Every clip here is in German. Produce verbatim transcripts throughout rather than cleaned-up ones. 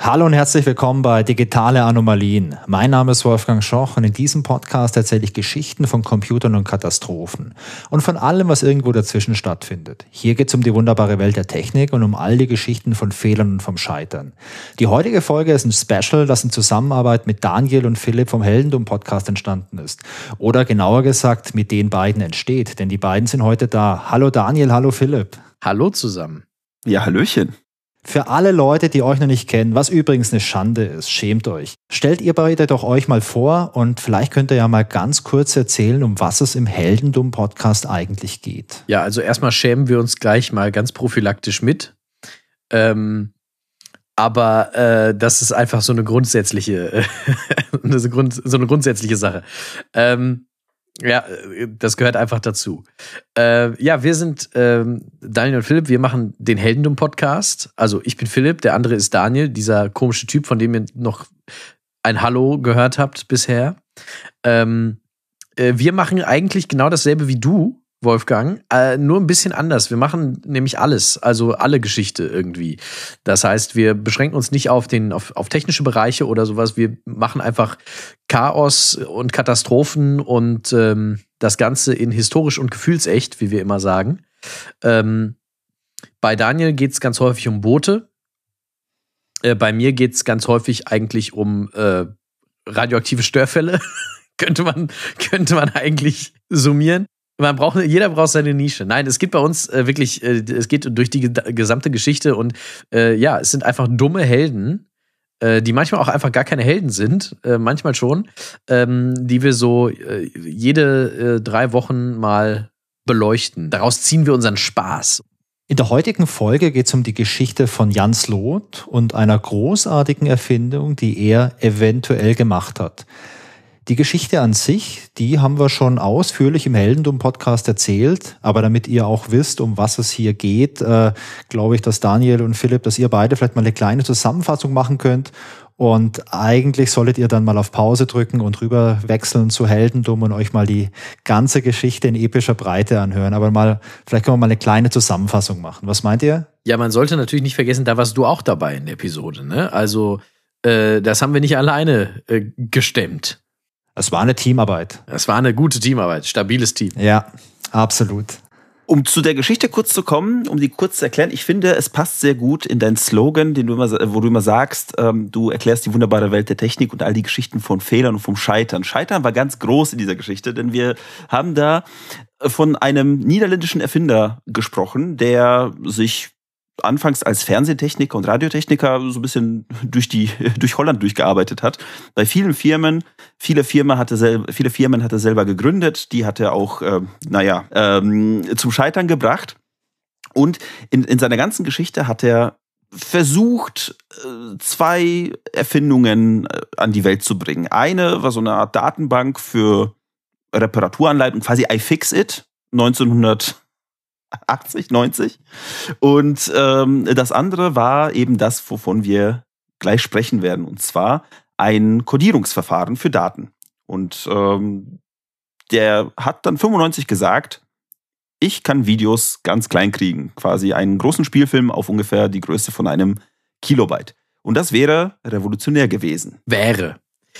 Hallo und herzlich willkommen bei Digitale Anomalien. Mein Name ist Wolfgang Schoch und in diesem Podcast erzähle ich Geschichten von Computern und Katastrophen und von allem, was irgendwo dazwischen stattfindet. Hier geht es um die wunderbare Welt der Technik und um all die Geschichten von Fehlern und vom Scheitern. Die heutige Folge ist ein Special, das in Zusammenarbeit mit Daniel und Philipp vom Heldendum-Podcast entstanden ist. Oder genauer gesagt, mit den beiden entsteht, denn die beiden sind heute da. Hallo Daniel, hallo Philipp. Hallo zusammen. Ja, Hallöchen. Für alle Leute, die euch noch nicht kennen, was übrigens eine Schande ist, schämt euch. Stellt ihr beide doch euch mal vor und vielleicht könnt ihr ja mal ganz kurz erzählen, um was es im Heldendum-Podcast eigentlich geht. Ja, also erstmal schämen wir uns gleich mal ganz prophylaktisch mit. Ähm, aber äh, das ist einfach so eine grundsätzliche, eine Grund, so eine grundsätzliche Sache. Ähm, Ja, das gehört einfach dazu. Äh, ja, wir sind ähm, Daniel und Philipp, wir machen den Heldendum-Podcast. Also ich bin Philipp, der andere ist Daniel, dieser komische Typ, von dem ihr noch ein Hallo gehört habt bisher. Ähm, äh, wir machen eigentlich genau dasselbe wie du, Wolfgang, äh, nur ein bisschen anders. Wir machen nämlich alles, also alle Geschichte irgendwie. Das heißt, wir beschränken uns nicht auf den auf, auf technische Bereiche oder sowas. Wir machen einfach Chaos und Katastrophen und ähm, das Ganze in historisch und gefühlsecht, wie wir immer sagen. Ähm, bei Daniel geht es ganz häufig um Boote. Äh, bei mir geht es ganz häufig eigentlich um äh, radioaktive Störfälle. könnte man könnte man eigentlich summieren. Man braucht, jeder braucht seine Nische. Nein, es geht bei uns äh, wirklich, äh, es geht durch die ge- gesamte Geschichte und äh, ja, es sind einfach dumme Helden, äh, die manchmal auch einfach gar keine Helden sind, äh, manchmal schon, ähm, die wir so äh, jede äh, drei Wochen mal beleuchten. Daraus ziehen wir unseren Spaß. In der heutigen Folge geht es um die Geschichte von Jan Sloot und einer großartigen Erfindung, die er eventuell gemacht hat. Die Geschichte an sich, die haben wir schon ausführlich im Heldendum-Podcast erzählt, aber damit ihr auch wisst, um was es hier geht, äh, glaube ich, dass Daniel und Philipp, dass ihr beide vielleicht mal eine kleine Zusammenfassung machen könnt und eigentlich solltet ihr dann mal auf Pause drücken und rüber wechseln zu Heldendum und euch mal die ganze Geschichte in epischer Breite anhören, aber mal, vielleicht können wir mal eine kleine Zusammenfassung machen. Was meint ihr? Ja, man sollte natürlich nicht vergessen, da warst du auch dabei in der Episode, ne? Also, äh, das haben wir nicht alleine äh, gestemmt. Es war eine Teamarbeit. Es war eine gute Teamarbeit, stabiles Team. Ja, absolut. Um zu der Geschichte kurz zu kommen, um die kurz zu erklären, ich finde, es passt sehr gut in deinen Slogan, den du immer, wo du immer sagst, ähm, du erklärst die wunderbare Welt der Technik und all die Geschichten von Fehlern und vom Scheitern. Scheitern war ganz groß in dieser Geschichte, denn wir haben da von einem niederländischen Erfinder gesprochen, der sich anfangs als Fernsehtechniker und Radiotechniker so ein bisschen durch die durch Holland durchgearbeitet hat. Bei vielen Firmen, viele Firmen hatte selber, viele Firmen hat er selber gegründet, die hat er auch, äh, naja, ähm, zum Scheitern gebracht. Und in, in seiner ganzen Geschichte hat er versucht, zwei Erfindungen an die Welt zu bringen. Eine war so eine Art Datenbank für Reparaturanleitungen, quasi iFixit, neunzehnhundertachtzig, neunzig. Und ähm, das andere war eben das, wovon wir gleich sprechen werden. Und zwar ein Codierungsverfahren für Daten. Und ähm, der hat dann fünfundneunzig gesagt, ich kann Videos ganz klein kriegen. Quasi einen großen Spielfilm auf ungefähr die Größe von einem Kilobyte. Und das wäre revolutionär gewesen. Wäre.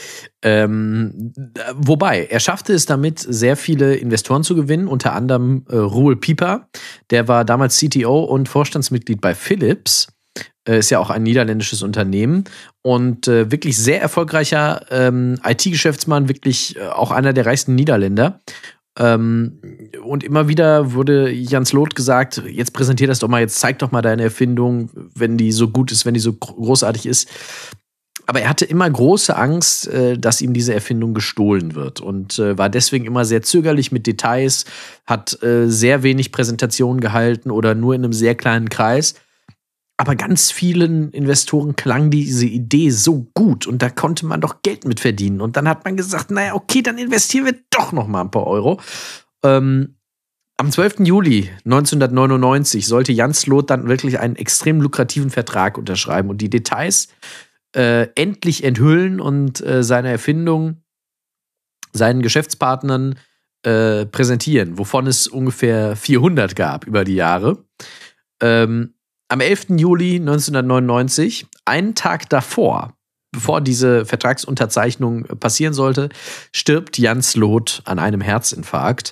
Ähm, wobei, er schaffte es damit, sehr viele Investoren zu gewinnen, unter anderem äh, Roel Pieper, der war damals C T O und Vorstandsmitglied bei Philips, äh, ist ja auch ein niederländisches Unternehmen und äh, wirklich sehr erfolgreicher ähm, I T-Geschäftsmann, wirklich äh, auch einer der reichsten Niederländer. Ähm, und immer wieder wurde Jan Sloot gesagt, jetzt präsentier das doch mal, jetzt zeig doch mal deine Erfindung, wenn die so gut ist, wenn die so großartig ist. Aber er hatte immer große Angst, dass ihm diese Erfindung gestohlen wird und war deswegen immer sehr zögerlich mit Details, hat sehr wenig Präsentationen gehalten oder nur in einem sehr kleinen Kreis. Aber ganz vielen Investoren klang diese Idee so gut und da konnte man doch Geld mit verdienen. Und dann hat man gesagt, naja, okay, dann investieren wir doch noch mal ein paar Euro. Ähm, am zwölften Juli neunzehnhundertneunundneunzig sollte Jan Sloot dann wirklich einen extrem lukrativen Vertrag unterschreiben und die Details Äh, endlich enthüllen und äh, seine Erfindung seinen Geschäftspartnern äh, präsentieren, wovon es ungefähr vierhundert gab über die Jahre. Ähm, am elften Juli neunzehnhundertneunundneunzig, einen Tag davor, bevor diese Vertragsunterzeichnung passieren sollte, stirbt Jan Slot an einem Herzinfarkt.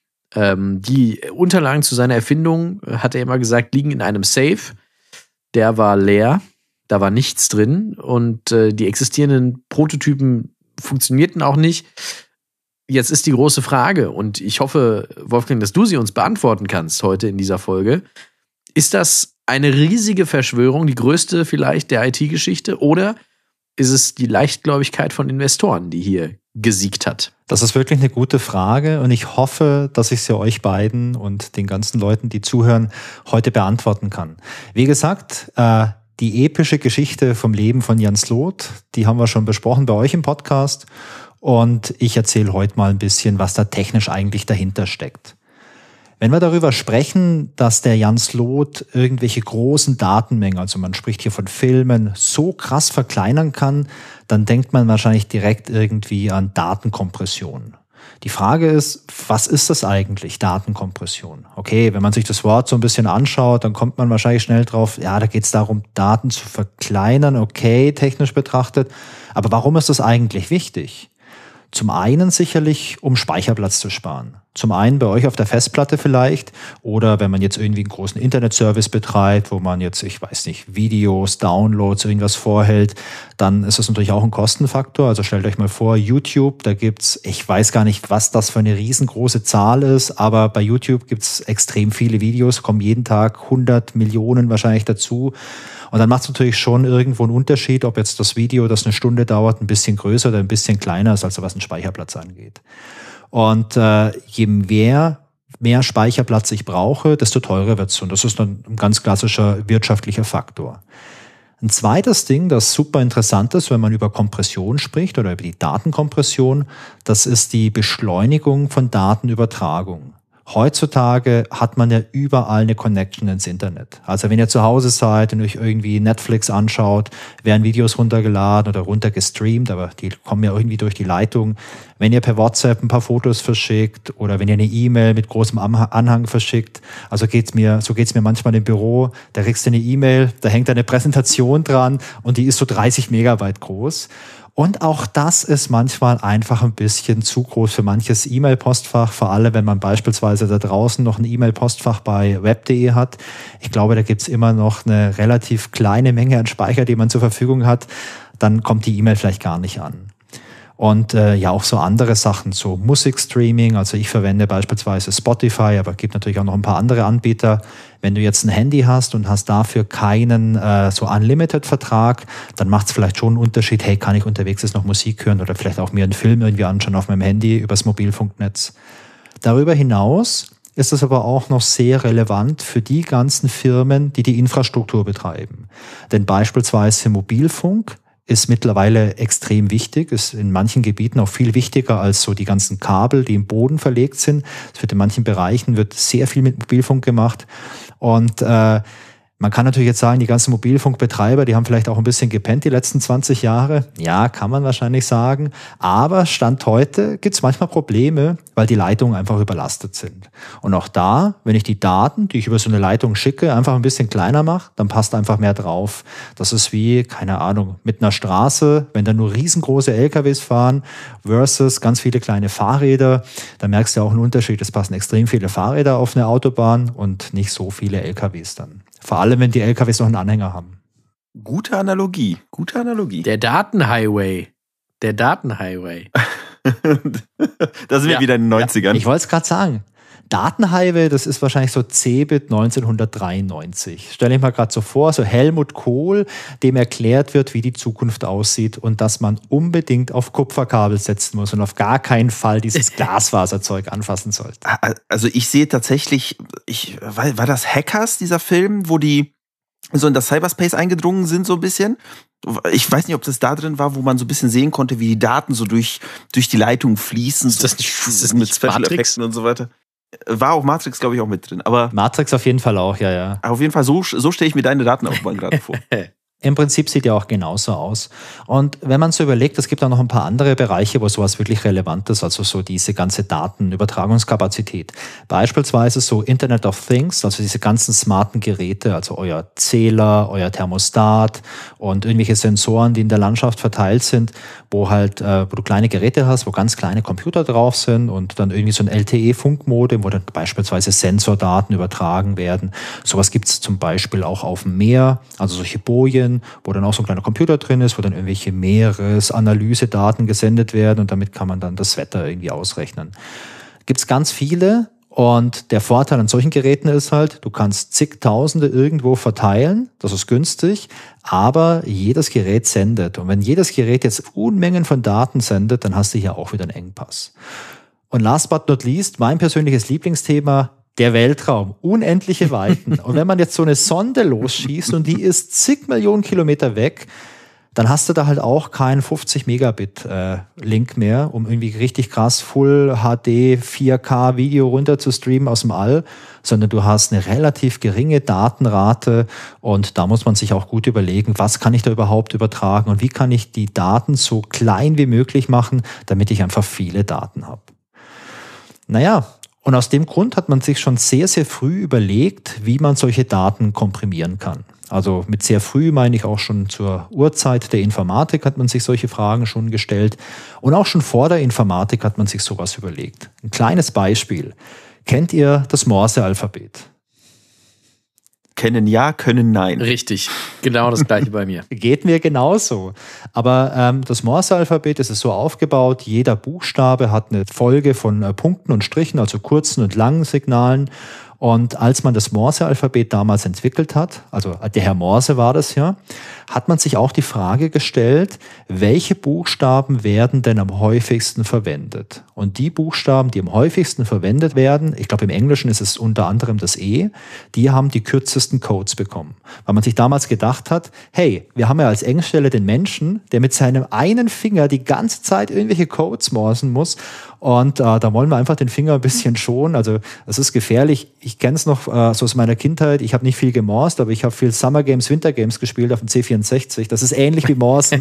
Ähm, die Unterlagen zu seiner Erfindung, hat er immer gesagt, liegen in einem Safe. Der war leer, da war nichts drin und äh, die existierenden Prototypen funktionierten auch nicht. Jetzt ist die große Frage und ich hoffe, Wolfgang, dass du sie uns beantworten kannst heute in dieser Folge. Ist das eine riesige Verschwörung, die größte vielleicht der I T-Geschichte, oder ist es die Leichtgläubigkeit von Investoren, die hier gesiegt hat? Das ist wirklich eine gute Frage und ich hoffe, dass ich sie euch beiden und den ganzen Leuten, die zuhören, heute beantworten kann. Wie gesagt, äh, die epische Geschichte vom Leben von Jan Slot, die haben wir schon besprochen bei euch im Podcast und ich erzähle heute mal ein bisschen, was da technisch eigentlich dahinter steckt. Wenn wir darüber sprechen, dass der Jan Slot irgendwelche großen Datenmengen, also man spricht hier von Filmen, so krass verkleinern kann, dann denkt man wahrscheinlich direkt irgendwie an Datenkompression. Die Frage ist, was ist das eigentlich, Datenkompression? Okay, wenn man sich das Wort so ein bisschen anschaut, dann kommt man wahrscheinlich schnell drauf, ja, da geht es darum, Daten zu verkleinern, okay, technisch betrachtet. Aber warum ist das eigentlich wichtig? Zum einen sicherlich, um Speicherplatz zu sparen. Zum einen bei euch auf der Festplatte vielleicht oder wenn man jetzt irgendwie einen großen Internetservice betreibt, wo man jetzt, ich weiß nicht, Videos, Downloads, irgendwas vorhält, dann ist das natürlich auch ein Kostenfaktor. Also stellt euch mal vor, YouTube, da gibt's, ich weiß gar nicht, was das für eine riesengroße Zahl ist, aber bei YouTube gibt's extrem viele Videos, kommen jeden Tag hundert Millionen wahrscheinlich dazu. Und dann macht es natürlich schon irgendwo einen Unterschied, ob jetzt das Video, das eine Stunde dauert, ein bisschen größer oder ein bisschen kleiner ist, also was den Speicherplatz angeht. Und äh, je mehr, mehr Speicherplatz ich brauche, desto teurer wird's. Und das ist dann ein ganz klassischer wirtschaftlicher Faktor. Ein zweites Ding, das super interessant ist, wenn man über Kompression spricht oder über die Datenkompression, das ist die Beschleunigung von Datenübertragung. Heutzutage hat man ja überall eine Connection ins Internet. Also wenn ihr zu Hause seid und euch irgendwie Netflix anschaut, werden Videos runtergeladen oder runtergestreamt, aber die kommen ja irgendwie durch die Leitung. Wenn ihr per WhatsApp ein paar Fotos verschickt oder wenn ihr eine E-Mail mit großem Anhang verschickt, also geht's mir, so geht's mir manchmal im Büro, da kriegst du eine E-Mail, da hängt eine Präsentation dran und die ist so dreißig Megabyte groß. Und auch das ist manchmal einfach ein bisschen zu groß für manches E-Mail-Postfach, vor allem wenn man beispielsweise da draußen noch ein E-Mail-Postfach bei web punkt de hat. Ich glaube, da gibt's immer noch eine relativ kleine Menge an Speicher, die man zur Verfügung hat. Dann kommt die E-Mail vielleicht gar nicht an. Und äh, ja, auch so andere Sachen, so Musikstreaming. Also ich verwende beispielsweise Spotify, aber es gibt natürlich auch noch ein paar andere Anbieter. Wenn du jetzt ein Handy hast und hast dafür keinen äh, so Unlimited-Vertrag, dann macht es vielleicht schon einen Unterschied, hey, kann ich unterwegs jetzt noch Musik hören oder vielleicht auch mir einen Film irgendwie anschauen auf meinem Handy übers Mobilfunknetz. Darüber hinaus ist es aber auch noch sehr relevant für die ganzen Firmen, die die Infrastruktur betreiben. Denn beispielsweise Mobilfunk ist mittlerweile extrem wichtig, ist in manchen Gebieten auch viel wichtiger als so die ganzen Kabel, die im Boden verlegt sind. Es wird in manchen Bereichen wird sehr viel mit Mobilfunk gemacht und äh, man kann natürlich jetzt sagen, die ganzen Mobilfunkbetreiber, die haben vielleicht auch ein bisschen gepennt die letzten zwanzig Jahre. Ja, kann man wahrscheinlich sagen. Aber Stand heute gibt es manchmal Probleme, weil die Leitungen einfach überlastet sind. Und auch da, wenn ich die Daten, die ich über so eine Leitung schicke, einfach ein bisschen kleiner mache, dann passt einfach mehr drauf. Das ist wie, keine Ahnung, mit einer Straße, wenn da nur riesengroße L K Ws fahren versus ganz viele kleine Fahrräder, dann merkst du auch einen Unterschied. Es passen extrem viele Fahrräder auf eine Autobahn und nicht so viele L K Ws dann. Vor allem, wenn die L K Ws noch einen Anhänger haben. Gute Analogie, gute Analogie. Der Datenhighway. Der Datenhighway. Da sind wir ja. wieder in den neunzigern. Ja, ich wollte es gerade sagen. Datenhighway, das ist wahrscheinlich so Cebit neunzehnhundertdreiundneunzig. Stell dir mal gerade so vor, so Helmut Kohl, dem erklärt wird, wie die Zukunft aussieht und dass man unbedingt auf Kupferkabel setzen muss und auf gar keinen Fall dieses Glasfaserzeug anfassen sollte. Also ich sehe tatsächlich, ich, war, war das Hackers, dieser Film, wo die so in das Cyberspace eingedrungen sind so ein bisschen? Ich weiß nicht, ob das da drin war, wo man so ein bisschen sehen konnte, wie die Daten so durch, durch die Leitung fließen. Ist das nicht, ist das mit nicht Special Matrix? Effekten und so weiter. War auch Matrix, glaube ich, auch mit drin. Aber Matrix auf jeden Fall auch, ja, ja. auf jeden Fall, so, so stelle ich mir deine Datenaufbahn gerade vor. Im Prinzip sieht er auch genauso aus. Und wenn man so überlegt, es gibt auch noch ein paar andere Bereiche, wo sowas wirklich relevant ist, also so diese ganze Datenübertragungskapazität. Beispielsweise so Internet of Things, also diese ganzen smarten Geräte, also euer Zähler, euer Thermostat und irgendwelche Sensoren, die in der Landschaft verteilt sind, wo halt, äh, wo du kleine Geräte hast, wo ganz kleine Computer drauf sind und dann irgendwie so ein L T E-Funkmodem, wo dann beispielsweise Sensordaten übertragen werden. Sowas gibt es zum Beispiel auch auf dem Meer, also solche Bojen, wo dann auch so ein kleiner Computer drin ist, wo dann irgendwelche Meeresanalysedaten gesendet werden und damit kann man dann das Wetter irgendwie ausrechnen. Gibt es ganz viele und der Vorteil an solchen Geräten ist halt, du kannst zigtausende irgendwo verteilen, das ist günstig, aber jedes Gerät sendet und wenn jedes Gerät jetzt Unmengen von Daten sendet, dann hast du hier auch wieder einen Engpass. Und last but not least, mein persönliches Lieblingsthema, der Weltraum, unendliche Weiten. Und wenn man jetzt so eine Sonde losschießt und die ist zig Millionen Kilometer weg, dann hast du da halt auch keinen fünfzig Megabit äh, Link mehr, um irgendwie richtig krass Full H D vier K Video runter zu streamen aus dem All, sondern du hast eine relativ geringe Datenrate und da muss man sich auch gut überlegen, was kann ich da überhaupt übertragen und wie kann ich die Daten so klein wie möglich machen, damit ich einfach viele Daten habe. Naja, und aus dem Grund hat man sich schon sehr, sehr früh überlegt, wie man solche Daten komprimieren kann. Also mit sehr früh meine ich auch schon zur Urzeit der Informatik hat man sich solche Fragen schon gestellt. Und auch schon vor der Informatik hat man sich sowas überlegt. Ein kleines Beispiel. Kennt ihr das Morse-Alphabet? Kennen ja, können nein. Richtig, genau das gleiche bei mir. Geht mir genauso. Aber ähm, das Morse-Alphabet ist so aufgebaut, jeder Buchstabe hat eine Folge von äh, Punkten und Strichen, also kurzen und langen Signalen. Und als man das Morse-Alphabet damals entwickelt hat, also der Herr Morse war das ja, hat man sich auch die Frage gestellt, welche Buchstaben werden denn am häufigsten verwendet? Und die Buchstaben, die am häufigsten verwendet werden, ich glaube im Englischen ist es unter anderem das E, die haben die kürzesten Codes bekommen. Weil man sich damals gedacht hat, hey, wir haben ja als Engstelle den Menschen, der mit seinem einen Finger die ganze Zeit irgendwelche Codes morsen muss. Und äh, da wollen wir einfach den Finger ein bisschen schonen. Also es ist gefährlich. Ich kenne es noch äh, so aus meiner Kindheit. Ich habe nicht viel gemorst, aber ich habe viel Summer Games, Winter Games gespielt auf dem C vierundsechzig. Das ist ähnlich wie Morsen.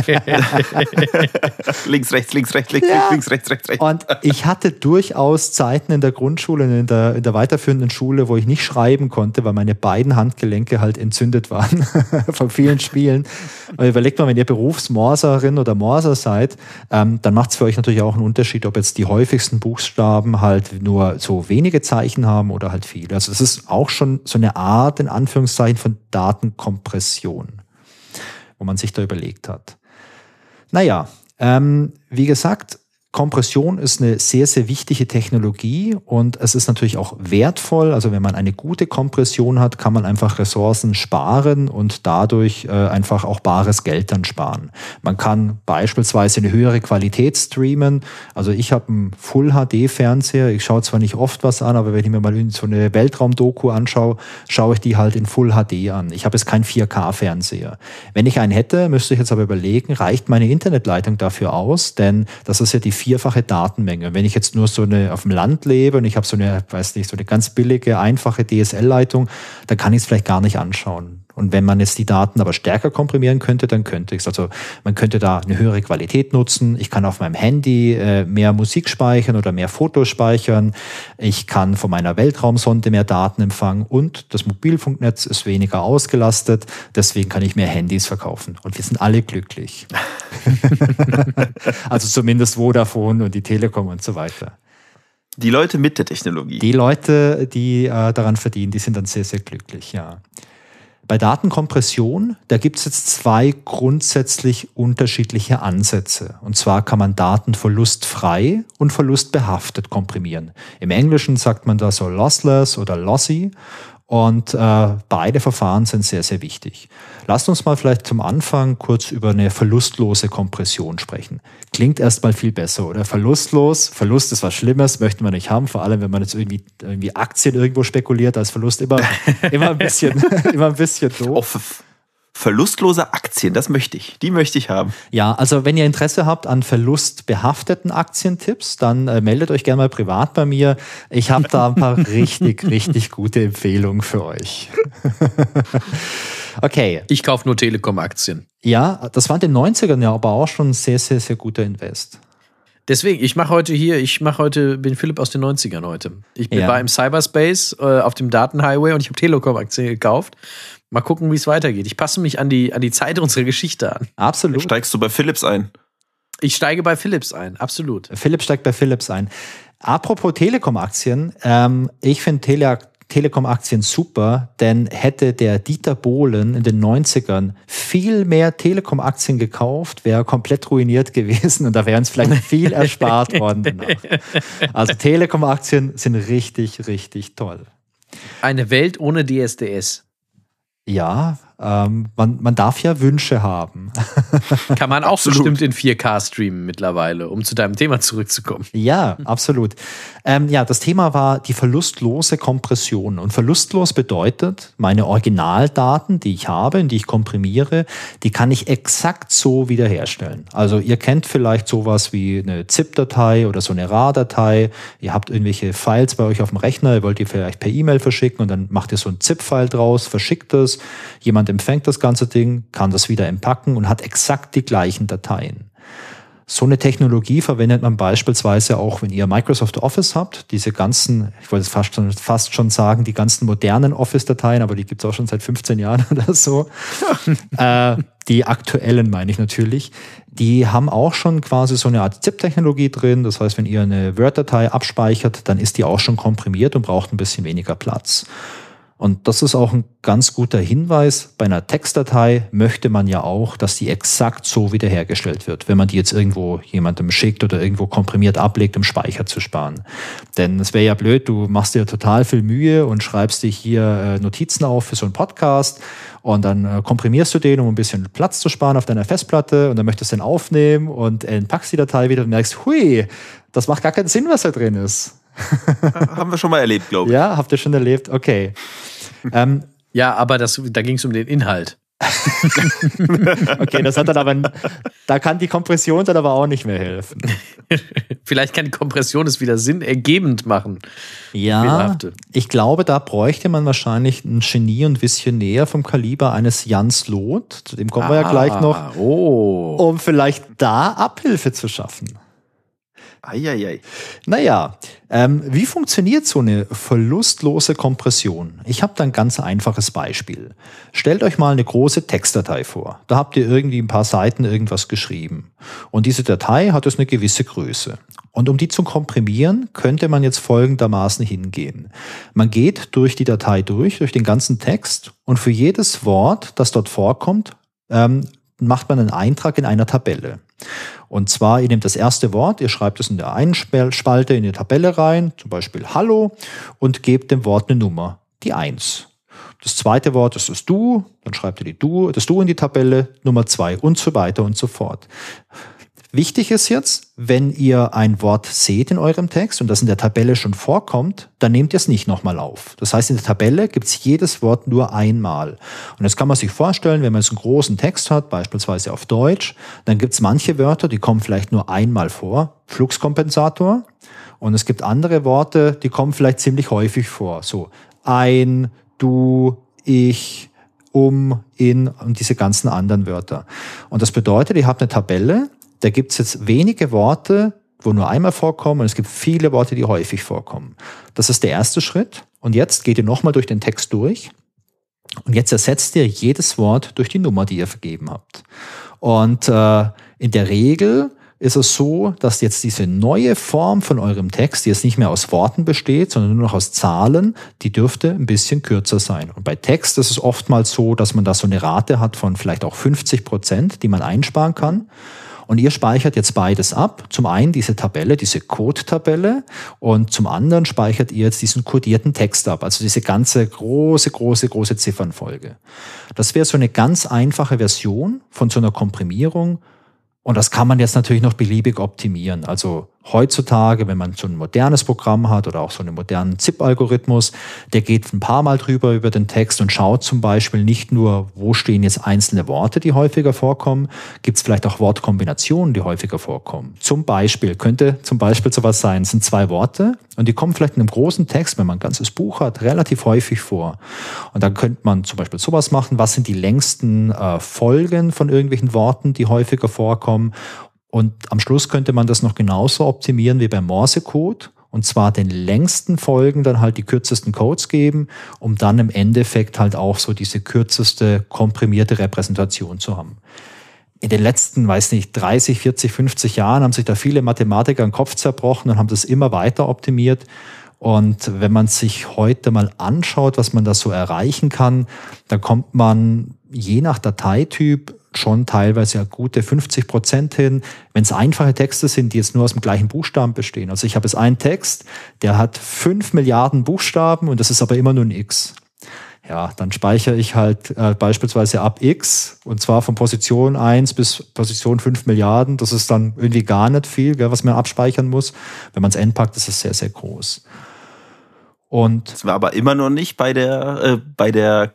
links, rechts, links, rechts, links, ja. links, rechts, rechts, rechts. Und ich hatte durchaus Zeiten in der Grundschule und in der, in der weiterführenden Schule, wo ich nicht schreiben konnte, weil meine beiden Handgelenke halt entzündet waren von vielen Spielen. Und überlegt mal, wenn ihr Berufsmorserin oder Morser seid, ähm, dann macht es für euch natürlich auch einen Unterschied, ob jetzt die häufigsten Buchstaben halt nur so wenige Zeichen haben oder halt viele. Also das ist auch schon so eine Art, in Anführungszeichen, von Datenkompression, wo man sich da überlegt hat. Naja, ähm, wie gesagt, Kompression ist eine sehr, sehr wichtige Technologie und es ist natürlich auch wertvoll. Also wenn man eine gute Kompression hat, kann man einfach Ressourcen sparen und dadurch äh, einfach auch bares Geld dann sparen. Man kann beispielsweise eine höhere Qualität streamen. Also ich habe einen Full-H D-Fernseher. Ich schaue zwar nicht oft was an, aber wenn ich mir mal so eine Weltraum-Doku anschaue, schaue ich die halt in Full-H D an. Ich habe jetzt keinen vier K-Fernseher. Wenn ich einen hätte, müsste ich jetzt aber überlegen, reicht meine Internetleitung dafür aus? Denn das ist ja die vierfache Datenmenge. Wenn ich jetzt nur so eine auf dem Land lebe und ich habe so eine, weiß nicht, so eine ganz billige, einfache D S L-Leitung, dann kann ich es vielleicht gar nicht anschauen. Und wenn man jetzt die Daten aber stärker komprimieren könnte, dann könnte ich es. Also man könnte da eine höhere Qualität nutzen. Ich kann auf meinem Handy äh, mehr Musik speichern oder mehr Fotos speichern. Ich kann von meiner Weltraumsonde mehr Daten empfangen und das Mobilfunknetz ist weniger ausgelastet. Deswegen kann ich mehr Handys verkaufen. Und wir sind alle glücklich. Also zumindest Vodafone und die Telekom und so weiter. Die Leute mit der Technologie. Die Leute, die äh, daran verdienen, die sind dann sehr, sehr glücklich, ja. Bei Datenkompression, da gibt es jetzt zwei grundsätzlich unterschiedliche Ansätze. Und zwar kann man Daten verlustfrei und verlustbehaftet komprimieren. Im Englischen sagt man da so lossless oder lossy. Und äh, beide Verfahren sind sehr, sehr wichtig. Lasst uns mal vielleicht zum Anfang kurz über eine verlustlose Kompression sprechen. Klingt erstmal viel besser, oder? Verlustlos, Verlust ist was Schlimmes, möchte man nicht haben, vor allem wenn man jetzt irgendwie, irgendwie Aktien irgendwo spekuliert, da ist Verlust immer, immer ein bisschen, immer ein bisschen doof. Oh, verlustlose Aktien, das möchte ich. Die möchte ich haben. Ja, also wenn ihr Interesse habt an verlustbehafteten Aktientipps, dann äh, meldet euch gerne mal privat bei mir. Ich habe da ein paar richtig, richtig gute Empfehlungen für euch. Okay. Ich kaufe nur Telekom-Aktien. Ja, das war in den neunzigern ja aber auch schon ein sehr, sehr, sehr guter Invest. Deswegen, ich mache heute hier, ich mache heute, bin Philipp aus den neunzigern heute. Ich bin, Ja. war im Cyberspace äh, auf dem Datenhighway und ich habe Telekom-Aktien gekauft. Mal gucken, wie es weitergeht. Ich passe mich an die, an die Zeit unserer Geschichte an. Absolut. Steigst du bei Philips ein? Ich steige bei Philips ein, absolut. Philipp steigt bei Philips ein. Apropos Telekom-Aktien, ähm, ich finde Tele Telekom-Aktien super, denn hätte der Dieter Bohlen in den neunzigern viel mehr Telekom-Aktien gekauft, wäre er komplett ruiniert gewesen und da wäre uns vielleicht viel erspart worden danach. Also Telekom-Aktien sind richtig, richtig toll. Eine Welt ohne D S D S. Ja, ähm, man, man darf ja Wünsche haben. Kann man auch Absolut. bestimmt in vier K streamen mittlerweile, um zu deinem Thema zurückzukommen. Ja, absolut. Ähm, ja, das Thema war die verlustlose Kompression. Und verlustlos bedeutet, meine Originaldaten, die ich habe, in die ich komprimiere, die kann ich exakt so wiederherstellen. Also ihr kennt vielleicht sowas wie eine ZIP-Datei oder so eine RAR-Datei. Ihr habt irgendwelche Files bei euch auf dem Rechner, ihr wollt die vielleicht per E-Mail verschicken und dann macht ihr so ein ZIP-File draus, verschickt es. Jemand empfängt das ganze Ding, kann das wieder entpacken und hat exakt die gleichen Dateien. So eine Technologie verwendet man beispielsweise auch, wenn ihr Microsoft Office habt. Diese ganzen, ich wollte es fast schon, fast schon sagen, die ganzen modernen Office-Dateien, aber die gibt es auch schon seit fünfzehn Jahren oder so. äh, die aktuellen meine ich natürlich. Die haben auch schon quasi so eine Art ZIP-Technologie drin. Das heißt, wenn ihr eine Word-Datei abspeichert, dann ist die auch schon komprimiert und braucht ein bisschen weniger Platz. Und das ist auch ein ganz guter Hinweis. Bei einer Textdatei möchte man ja auch, dass die exakt so wiederhergestellt wird, wenn man die jetzt irgendwo jemandem schickt oder irgendwo komprimiert ablegt, um Speicher zu sparen. Denn es wäre ja blöd, du machst dir total viel Mühe und schreibst dir hier Notizen auf für so einen Podcast und dann komprimierst du den, um ein bisschen Platz zu sparen auf deiner Festplatte und dann möchtest du den aufnehmen und entpackst die Datei wieder und merkst, hui, das macht gar keinen Sinn, was da drin ist. Haben wir schon mal erlebt, glaube ich. Ja, habt ihr schon erlebt? Okay. ähm, Ja, aber das, da ging es um den Inhalt. okay, das hat dann aber, da kann die Kompression dann aber auch nicht mehr helfen. Vielleicht kann die Kompression es wieder sinnergebend machen. Ja, Fehlerhafte. ich glaube, da bräuchte man wahrscheinlich einen Genie und Visionär vom Kaliber eines Jan Slot, zu dem kommen wir ja gleich noch, Oh. um vielleicht da Abhilfe zu schaffen. Eieiei. Naja, ähm, wie funktioniert so eine verlustlose Kompression? Ich habe da ein ganz einfaches Beispiel. Stellt euch mal eine große Textdatei vor. Da habt ihr irgendwie ein paar Seiten irgendwas geschrieben. Und diese Datei hat jetzt eine gewisse Größe. Und um die zu komprimieren, könnte man jetzt folgendermaßen hingehen. Man geht durch die Datei durch, durch den ganzen Text und für jedes Wort, das dort vorkommt, ähm, macht man einen Eintrag in einer Tabelle. Und zwar, ihr nehmt das erste Wort, ihr schreibt es in der einen Spalte in die Tabelle rein, zum Beispiel Hallo, und gebt dem Wort eine Nummer, die eins. Das zweite Wort ist das Du, dann schreibt ihr die Du, das Du in die Tabelle, Nummer zwei und so weiter und so fort. Wichtig ist jetzt, wenn ihr ein Wort seht in eurem Text und das in der Tabelle schon vorkommt, dann nehmt ihr es nicht nochmal auf. Das heißt, in der Tabelle gibt es jedes Wort nur einmal. Und jetzt kann man sich vorstellen, wenn man jetzt einen großen Text hat, beispielsweise auf Deutsch, dann gibt es manche Wörter, die kommen vielleicht nur einmal vor, Fluxkompensator. Und es gibt andere Worte, die kommen vielleicht ziemlich häufig vor. So ein, du, ich, um, in und diese ganzen anderen Wörter. Und das bedeutet, ihr habt eine Tabelle, da gibt es jetzt wenige Worte, wo nur einmal vorkommen und es gibt viele Worte, die häufig vorkommen. Das ist der erste Schritt. Und jetzt geht ihr nochmal durch den Text durch und jetzt ersetzt ihr jedes Wort durch die Nummer, die ihr vergeben habt. Und äh, in der Regel ist es so, dass jetzt diese neue Form von eurem Text, die jetzt nicht mehr aus Worten besteht, sondern nur noch aus Zahlen, die dürfte ein bisschen kürzer sein. Und bei Text ist es oftmals so, dass man da so eine Rate hat von vielleicht auch fünfzig Prozent, die man einsparen kann. Und ihr speichert jetzt beides ab. Zum einen diese Tabelle, diese Code-Tabelle und zum anderen speichert ihr jetzt diesen kodierten Text ab, also diese ganze große, große, große Ziffernfolge. Das wäre so eine ganz einfache Version von so einer Komprimierung und das kann man jetzt natürlich noch beliebig optimieren. Also Heutzutage, wenn man so ein modernes Programm hat oder auch so einen modernen Z I P-Algorithmus, der geht ein paar Mal drüber über den Text und schaut zum Beispiel nicht nur, wo stehen jetzt einzelne Worte, die häufiger vorkommen, gibt es vielleicht auch Wortkombinationen, die häufiger vorkommen. Zum Beispiel, könnte zum Beispiel sowas sein, es sind zwei Worte und die kommen vielleicht in einem großen Text, wenn man ein ganzes Buch hat, relativ häufig vor. Und dann könnte man zum Beispiel sowas machen, was sind die längsten äh, Folgen von irgendwelchen Worten, die häufiger vorkommen. Und am Schluss könnte man das noch genauso optimieren wie beim Morsecode. Und zwar den längsten Folgen dann halt die kürzesten Codes geben, um dann im Endeffekt halt auch so diese kürzeste, komprimierte Repräsentation zu haben. In den letzten, weiß nicht, dreißig, vierzig, fünfzig Jahren haben sich da viele Mathematiker den Kopf zerbrochen und haben das immer weiter optimiert. Und wenn man sich heute mal anschaut, was man da so erreichen kann, dann kommt man je nach Dateityp schon teilweise ja gute fünfzig Prozent hin, wenn es einfache Texte sind, die jetzt nur aus dem gleichen Buchstaben bestehen. Also ich habe jetzt einen Text, der hat fünf Milliarden Buchstaben und das ist aber immer nur ein X. Ja, dann speichere ich halt äh, beispielsweise ab X und zwar von Position eins bis Position fünf Milliarden. Das ist dann irgendwie gar nicht viel, gell, was man abspeichern muss. Wenn man es entpackt, ist es sehr, sehr groß. Und das war aber immer noch nicht bei der, äh, bei der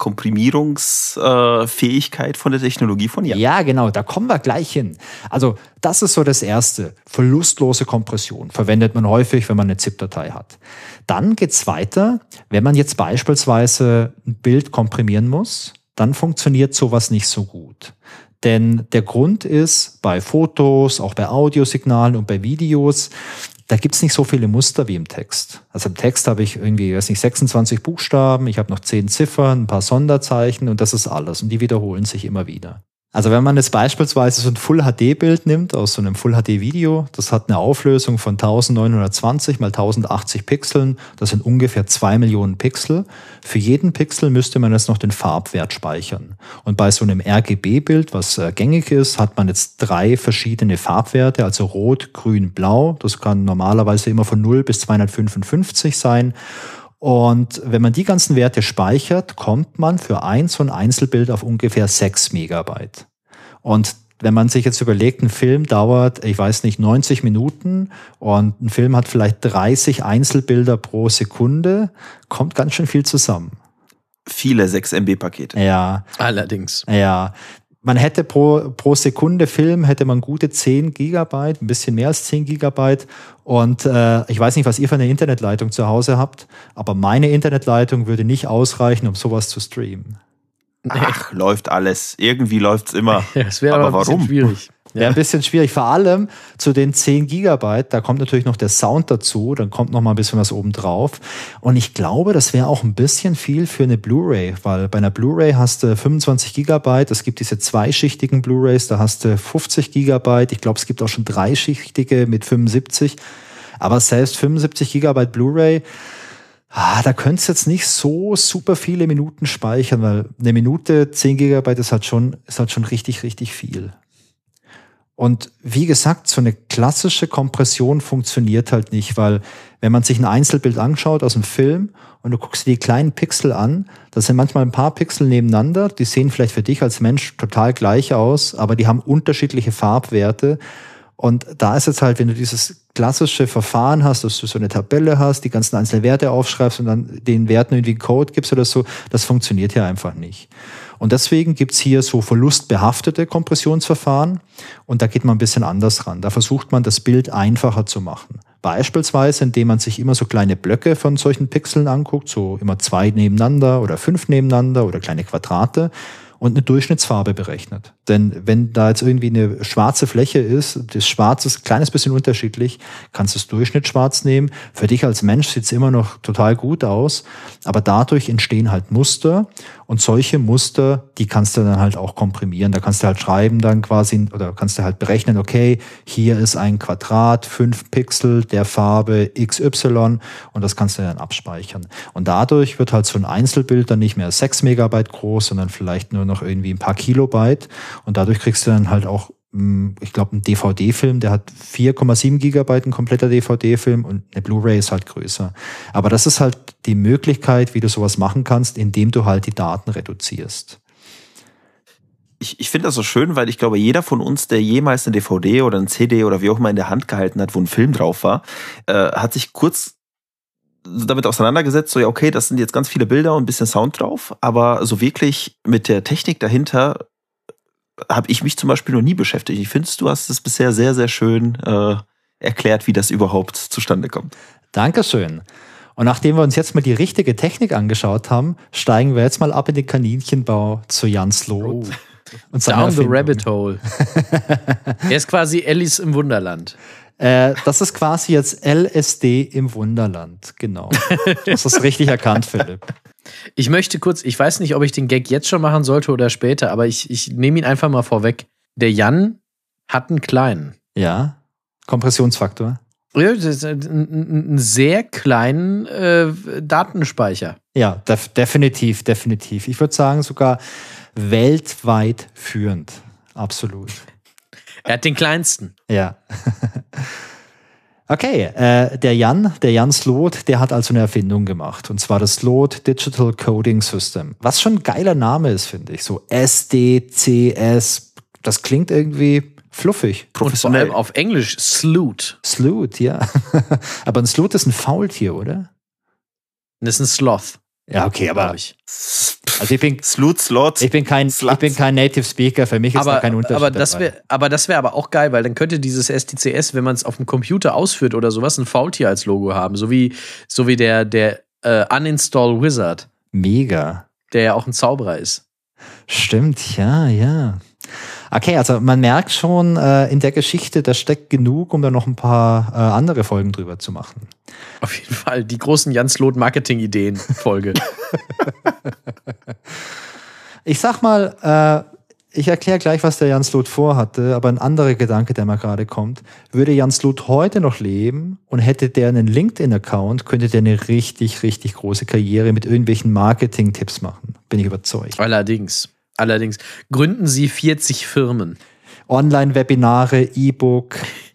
Komprimierungsfähigkeit äh, von der Technologie von Jan. Ja, genau, da kommen wir gleich hin. Also das ist so das Erste. Verlustlose Kompression verwendet man häufig, wenn man eine Z I P-Datei hat. Dann geht's weiter. Wenn man jetzt beispielsweise ein Bild komprimieren muss, dann funktioniert sowas nicht so gut. Denn der Grund ist, bei Fotos, auch bei Audiosignalen und bei Videos, da gibt's nicht so viele Muster wie im Text. Also im Text habe ich irgendwie, weiß nicht, sechsundzwanzig Buchstaben, ich habe noch zehn Ziffern, ein paar Sonderzeichen und das ist alles. Und die wiederholen sich immer wieder. Also wenn man jetzt beispielsweise so ein Full-H D-Bild nimmt aus so einem Full-H D-Video, das hat eine Auflösung von neunzehnhundertzwanzig mal tausendachtzig Pixeln, das sind ungefähr zwei Millionen Pixel. Für jeden Pixel müsste man jetzt noch den Farbwert speichern. Und bei so einem R G B-Bild, was äh, gängig ist, hat man jetzt drei verschiedene Farbwerte, also Rot, Grün, Blau. Das kann normalerweise immer von null bis zweihundertfünfundfünfzig sein. Und wenn man die ganzen Werte speichert, kommt man für ein so ein Einzelbild auf ungefähr sechs Megabyte. Und wenn man sich jetzt überlegt, ein Film dauert, ich weiß nicht, neunzig Minuten und ein Film hat vielleicht dreißig Einzelbilder pro Sekunde, kommt ganz schön viel zusammen. Viele sechs M B-Pakete. Ja. Allerdings. Ja. Man hätte pro, pro Sekunde Film, hätte man gute zehn Gigabyte, ein bisschen mehr als zehn Gigabyte. Und äh, ich weiß nicht, was ihr für eine Internetleitung zu Hause habt, aber meine Internetleitung würde nicht ausreichen, um sowas zu streamen. Ach, läuft alles. Irgendwie läuft's immer. Ja, das wäre aber, aber warum? Schwierig. Wäre ja. ein bisschen schwierig. Vor allem zu den zehn Gigabyte, da kommt natürlich noch der Sound dazu, dann kommt noch mal ein bisschen was oben drauf. Und ich glaube, das wäre auch ein bisschen viel für eine Blu-ray, weil bei einer Blu-ray hast du fünfundzwanzig Gigabyte, es gibt diese zweischichtigen Blu-rays, da hast du fünfzig Gigabyte, ich glaube, es gibt auch schon dreischichtige mit fünfundsiebzig, aber selbst fünfundsiebzig Gigabyte Blu-ray, ah, da könntest du jetzt nicht so super viele Minuten speichern, weil eine Minute zehn Gigabyte ist halt schon, ist halt schon richtig, richtig viel. Und wie gesagt, so eine klassische Kompression funktioniert halt nicht, weil wenn man sich ein Einzelbild anschaut aus dem Film und du guckst dir die kleinen Pixel an, das sind manchmal ein paar Pixel nebeneinander, die sehen vielleicht für dich als Mensch total gleich aus, aber die haben unterschiedliche Farbwerte. Und da ist jetzt halt, wenn du dieses klassische Verfahren hast, dass du so eine Tabelle hast, die ganzen einzelnen Werte aufschreibst und dann den Werten irgendwie einen Code gibst oder so, das funktioniert hier einfach nicht. Und deswegen gibt's hier so verlustbehaftete Kompressionsverfahren und da geht man ein bisschen anders ran. Da versucht man, das Bild einfacher zu machen. Beispielsweise, indem man sich immer so kleine Blöcke von solchen Pixeln anguckt, so immer zwei nebeneinander oder fünf nebeneinander oder kleine Quadrate und eine Durchschnittsfarbe berechnet. Denn wenn da jetzt irgendwie eine schwarze Fläche ist, das Schwarz ist ein kleines bisschen unterschiedlich, kannst du das Durchschnittsschwarz nehmen. Für dich als Mensch sieht es immer noch total gut aus, aber dadurch entstehen halt Muster und solche Muster, die kannst du dann halt auch komprimieren. Da kannst du halt schreiben dann quasi, oder kannst du halt berechnen, okay, hier ist ein Quadrat, fünf Pixel der Farbe X Y und das kannst du dann abspeichern. Und dadurch wird halt so ein Einzelbild dann nicht mehr sechs Megabyte groß, sondern vielleicht nur noch irgendwie ein paar Kilobyte. Und dadurch kriegst du dann halt auch, ich glaube, einen D V D-Film, der hat vier Komma sieben Gigabyte, ein kompletter D V D-Film und eine Blu-ray ist halt größer. Aber das ist halt die Möglichkeit, wie du sowas machen kannst, indem du halt die Daten reduzierst. Ich, ich finde das so schön, weil ich glaube, jeder von uns, der jemals eine D V D oder ein C D oder wie auch immer in der Hand gehalten hat, wo ein Film drauf war, äh, hat sich kurz damit auseinandergesetzt, so ja, okay, das sind jetzt ganz viele Bilder und ein bisschen Sound drauf, aber so wirklich mit der Technik dahinter habe ich mich zum Beispiel noch nie beschäftigt. Ich finde, du hast es bisher sehr, sehr schön äh, erklärt, wie das überhaupt zustande kommt. Dankeschön. Und nachdem wir uns jetzt mal die richtige Technik angeschaut haben, steigen wir jetzt mal ab in den Kaninchenbau zu Jan Sloth. Oh. Und Down the rabbit hole. Er ist quasi Alice im Wunderland. Äh, das ist quasi jetzt L S D im Wunderland. Genau. Das ist richtig erkannt, Philipp. Ich möchte kurz, ich weiß nicht, ob ich den Gag jetzt schon machen sollte oder später, aber ich, ich nehme ihn einfach mal vorweg. Der Jan hat einen kleinen. Ja, Kompressionsfaktor. Ja, das ist ein, einen sehr kleinen äh, Datenspeicher. Ja, def- definitiv, definitiv. Ich würde sagen, sogar weltweit führend. Absolut. Er hat den kleinsten. Ja. Okay, äh, der Jan, der Jan Sloth, der hat also eine Erfindung gemacht. Und zwar das Sloth Digital Coding System. Was schon ein geiler Name ist, finde ich. So S D C S. Das klingt irgendwie fluffig. Und vor allem auf Englisch Sloot. Sloth, ja. Aber ein Sloth ist ein Faultier, oder? Das ist ein Sloth. Ja, okay, aber ich. Also ich bin, Sloot, Slot, ich bin kein, ich bin kein Native Speaker. Für mich ist aber, da kein Unterschied. Aber das wäre, aber das wäre aber auch geil, weil dann könnte dieses S D C S, wenn man es auf dem Computer ausführt oder sowas, ein Faultier als Logo haben, so wie, so wie der, der äh, Uninstall Wizard. Mega. Der ja auch ein Zauberer ist. Stimmt, ja, ja. Okay, also man merkt schon, äh, in der Geschichte, da steckt genug, um da noch ein paar äh, andere Folgen drüber zu machen. Auf jeden Fall, die großen Jan Sloth Marketing-Ideen-Folge. Ich sag mal, äh, ich erkläre gleich, was der Jan Sloth vorhatte, aber ein anderer Gedanke, der mir gerade kommt, würde Jan Sloth heute noch leben und hätte der einen LinkedIn-Account, könnte der eine richtig, richtig große Karriere mit irgendwelchen Marketing-Tipps machen. Bin ich überzeugt. Allerdings. Allerdings. Gründen Sie vierzig Firmen. Online-Webinare, E-Book.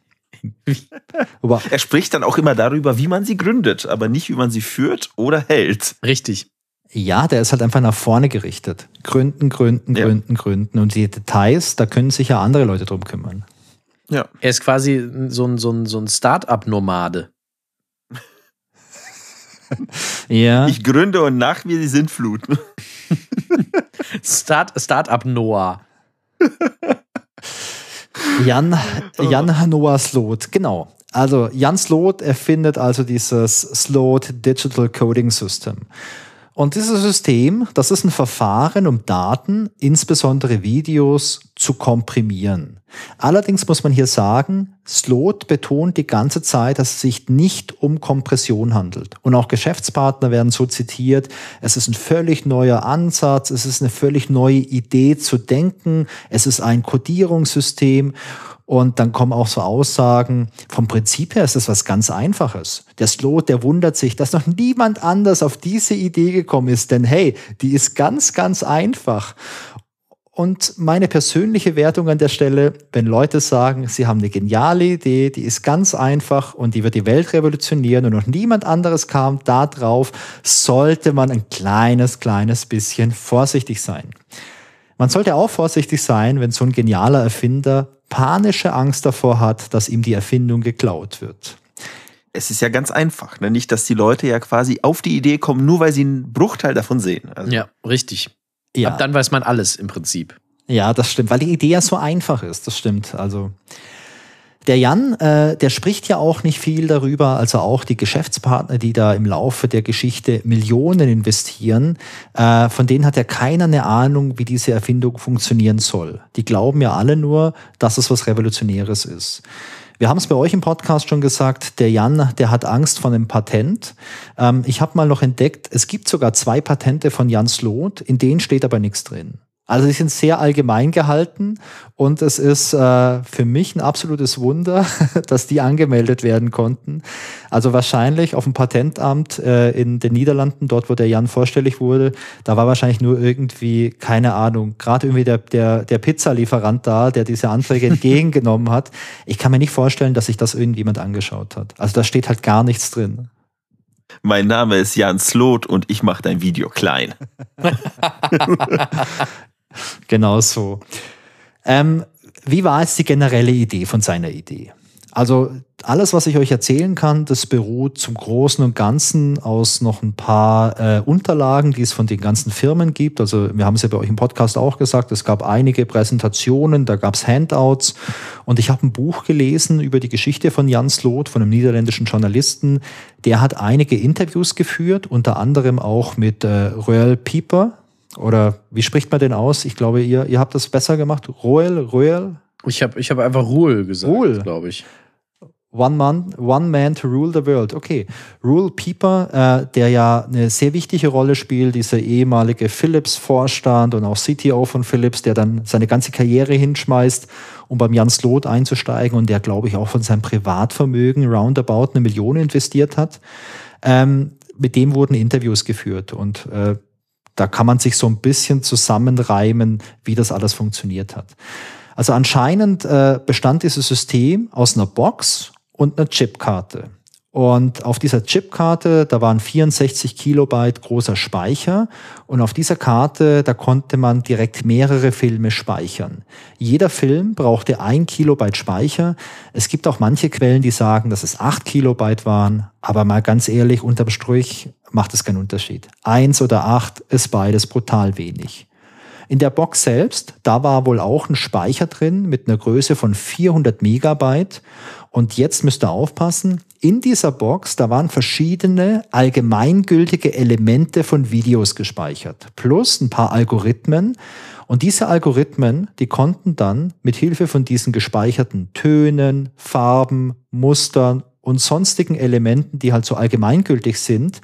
Er spricht dann auch immer darüber, wie man sie gründet, aber nicht, wie man sie führt oder hält. Richtig. Ja, der ist halt einfach nach vorne gerichtet. Gründen, gründen, Ja. gründen, gründen. Und die Details, da können sich ja andere Leute drum kümmern. Ja. Er ist quasi so ein, so ein, so ein Start-up-Nomade. Ja. Ich gründe und nach mir die Sintflut. Start, Start-up-Noah. Jan, Jan Noah Sloth, genau. Also Jan Sloth erfindet also dieses Sloth Digital Coding System. Und dieses System, das ist ein Verfahren, um Daten, insbesondere Videos, zu komprimieren. Allerdings muss man hier sagen, Sloth betont die ganze Zeit, dass es sich nicht um Kompression handelt. Und auch Geschäftspartner werden so zitiert, es ist ein völlig neuer Ansatz, es ist eine völlig neue Idee zu denken, es ist ein Codierungssystem. Und dann kommen auch so Aussagen, vom Prinzip her ist das was ganz Einfaches. Der Sloth, der wundert sich, dass noch niemand anders auf diese Idee gekommen ist, denn hey, die ist ganz, ganz einfach. Und meine persönliche Wertung an der Stelle, wenn Leute sagen, sie haben eine geniale Idee, die ist ganz einfach und die wird die Welt revolutionieren und noch niemand anderes kam da drauf, sollte man ein kleines, kleines bisschen vorsichtig sein. Man sollte auch vorsichtig sein, wenn so ein genialer Erfinder panische Angst davor hat, dass ihm die Erfindung geklaut wird. Es ist ja ganz einfach, ne? Nicht, dass die Leute ja quasi auf die Idee kommen, nur weil sie einen Bruchteil davon sehen. Also Ja, richtig. Ja. Ab dann weiß man alles im Prinzip. Ja, das stimmt, weil die Idee ja so einfach ist, das stimmt. Also der Jan, äh, der spricht ja auch nicht viel darüber, also auch die Geschäftspartner, die da im Laufe der Geschichte Millionen investieren, äh, von denen hat ja keiner eine Ahnung, wie diese Erfindung funktionieren soll. Die glauben ja alle nur, dass es was Revolutionäres ist. Wir haben es bei euch im Podcast schon gesagt, der Jan, der hat Angst vor einem Patent. Ähm, ich habe mal noch entdeckt, es gibt sogar zwei Patente von Jan Sloth, in denen steht aber nichts drin. Also die sind sehr allgemein gehalten und es ist äh, für mich ein absolutes Wunder, dass die angemeldet werden konnten. Also wahrscheinlich auf dem Patentamt äh, in den Niederlanden, dort wo der Jan vorstellig wurde, da war wahrscheinlich nur irgendwie, keine Ahnung, gerade irgendwie der, der, der Pizzalieferant da, der diese Anträge entgegengenommen hat. Ich kann mir nicht vorstellen, dass sich das irgendjemand angeschaut hat. Also da steht halt gar nichts drin. Mein Name ist Jan Sloth und ich mache dein Video klein. Genau so. Ähm, wie war jetzt die generelle Idee von seiner Idee? Also alles, was ich euch erzählen kann, das beruht zum Großen und Ganzen aus noch ein paar äh, Unterlagen, die es von den ganzen Firmen gibt. Also wir haben es ja bei euch im Podcast auch gesagt, es gab einige Präsentationen, da gab es Handouts und ich habe ein Buch gelesen über die Geschichte von Jan Slot, von einem niederländischen Journalisten. Der hat einige Interviews geführt, unter anderem auch mit äh, Roel Pieper. Oder wie spricht man den aus? Ich glaube, ihr, ihr habt das besser gemacht. Roel, Roel? Ich habe ich hab einfach Ruhl gesagt, glaube ich. One man, one man to rule the world. Okay. Roel Pieper, äh, der ja eine sehr wichtige Rolle spielt, dieser ehemalige Philips-Vorstand und auch C T O von Philips, der dann seine ganze Karriere hinschmeißt, um beim Jan Slot einzusteigen und der, glaube ich, auch von seinem Privatvermögen roundabout eine Million investiert hat. Ähm, mit dem wurden Interviews geführt und äh, da kann man sich so ein bisschen zusammenreimen, wie das alles funktioniert hat. Also anscheinend äh, bestand dieses System aus einer Box und einer Chipkarte. Und auf dieser Chipkarte, da waren vierundsechzig Kilobyte großer Speicher und auf dieser Karte, da konnte man direkt mehrere Filme speichern. Jeder Film brauchte ein Kilobyte Speicher. Es gibt auch manche Quellen, die sagen, dass es acht Kilobyte waren, aber mal ganz ehrlich, unterm Strich macht es keinen Unterschied. Eins oder acht ist beides brutal wenig. In der Box selbst, da war wohl auch ein Speicher drin mit einer Größe von vierhundert Megabyte. Und jetzt müsst ihr aufpassen, in dieser Box, da waren verschiedene allgemeingültige Elemente von Videos gespeichert, plus ein paar Algorithmen. Und diese Algorithmen, die konnten dann mit Hilfe von diesen gespeicherten Tönen, Farben, Mustern und sonstigen Elementen, die halt so allgemeingültig sind,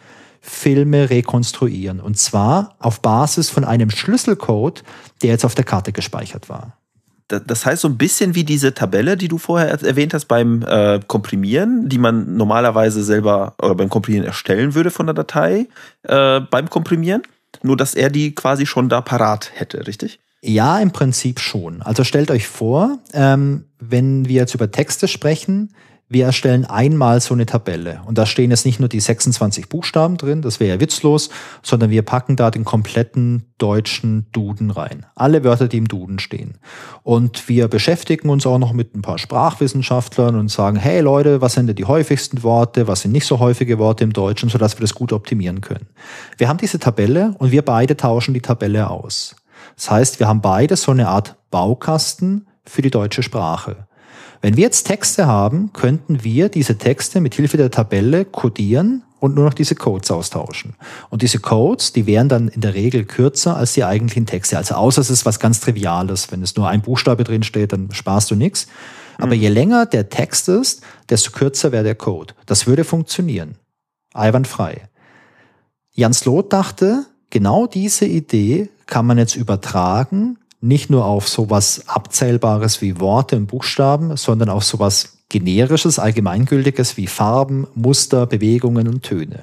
Filme rekonstruieren. Und zwar auf Basis von einem Schlüsselcode, der jetzt auf der Karte gespeichert war. Das heißt so ein bisschen wie diese Tabelle, die du vorher erwähnt hast beim äh, Komprimieren, die man normalerweise selber oder beim Komprimieren erstellen würde von der Datei äh, beim Komprimieren. Nur, dass er die quasi schon da parat hätte, richtig? Ja, im Prinzip schon. Also stellt euch vor, ähm, wenn wir jetzt über Texte sprechen, wir erstellen einmal so eine Tabelle und da stehen jetzt nicht nur die sechsundzwanzig Buchstaben drin, das wäre ja witzlos, sondern wir packen da den kompletten deutschen Duden rein. Alle Wörter, die im Duden stehen. Und wir beschäftigen uns auch noch mit ein paar Sprachwissenschaftlern und sagen, hey Leute, was sind denn die häufigsten Worte, was sind nicht so häufige Worte im Deutschen, sodass wir das gut optimieren können. Wir haben diese Tabelle und wir beide tauschen die Tabelle aus. Das heißt, wir haben beide so eine Art Baukasten für die deutsche Sprache. Wenn wir jetzt Texte haben, könnten wir diese Texte mit Hilfe der Tabelle codieren und nur noch diese Codes austauschen. Und diese Codes, die wären dann in der Regel kürzer als die eigentlichen Texte. Also außer es ist was ganz Triviales. Wenn es nur ein Buchstabe drin steht, dann sparst du nichts. Aber je länger der Text ist, desto kürzer wäre der Code. Das würde funktionieren. Einwandfrei. Jan Slot dachte, genau diese Idee kann man jetzt übertragen, nicht nur auf sowas Abzählbares wie Worte und Buchstaben, sondern auf sowas Generisches, Allgemeingültiges wie Farben, Muster, Bewegungen und Töne.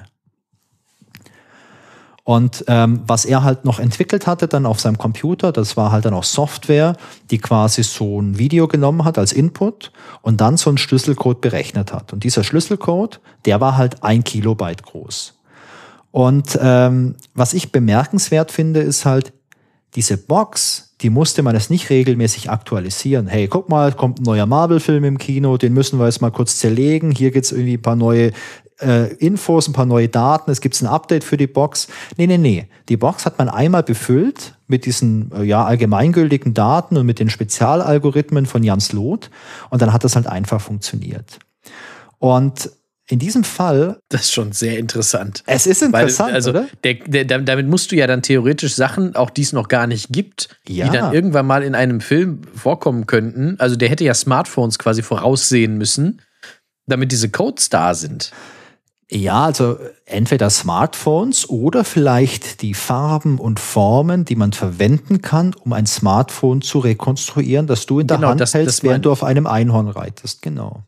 Und ähm, was er halt noch entwickelt hatte dann auf seinem Computer, das war halt dann auch Software, die quasi so ein Video genommen hat als Input und dann so einen Schlüsselcode berechnet hat. Und dieser Schlüsselcode, der war halt ein Kilobyte groß. Und ähm, was ich bemerkenswert finde, ist halt, diese Box, die musste man jetzt nicht regelmäßig aktualisieren. Hey, guck mal, kommt ein neuer Marvel-Film im Kino, den müssen wir jetzt mal kurz zerlegen. Hier gibt's irgendwie ein paar neue äh, Infos, ein paar neue Daten. Es gibt ein Update für die Box. Nee, nee, nee. Die Box hat man einmal befüllt mit diesen äh, ja, allgemeingültigen Daten und mit den Spezialalgorithmen von Jan Slot. Und dann hat das halt einfach funktioniert. Und in diesem Fall. Das ist schon sehr interessant. Es ist interessant, weil, also, oder? Der, der, damit musst du ja dann theoretisch Sachen, auch die es noch gar nicht gibt, ja. die dann irgendwann mal in einem Film vorkommen könnten. Also der hätte ja Smartphones quasi voraussehen müssen, damit diese Codes da sind. Ja, also entweder Smartphones oder vielleicht die Farben und Formen, die man verwenden kann, um ein Smartphone zu rekonstruieren, das du in der genau, Hand das, hältst, das während du auf einem Einhorn reitest. Genau.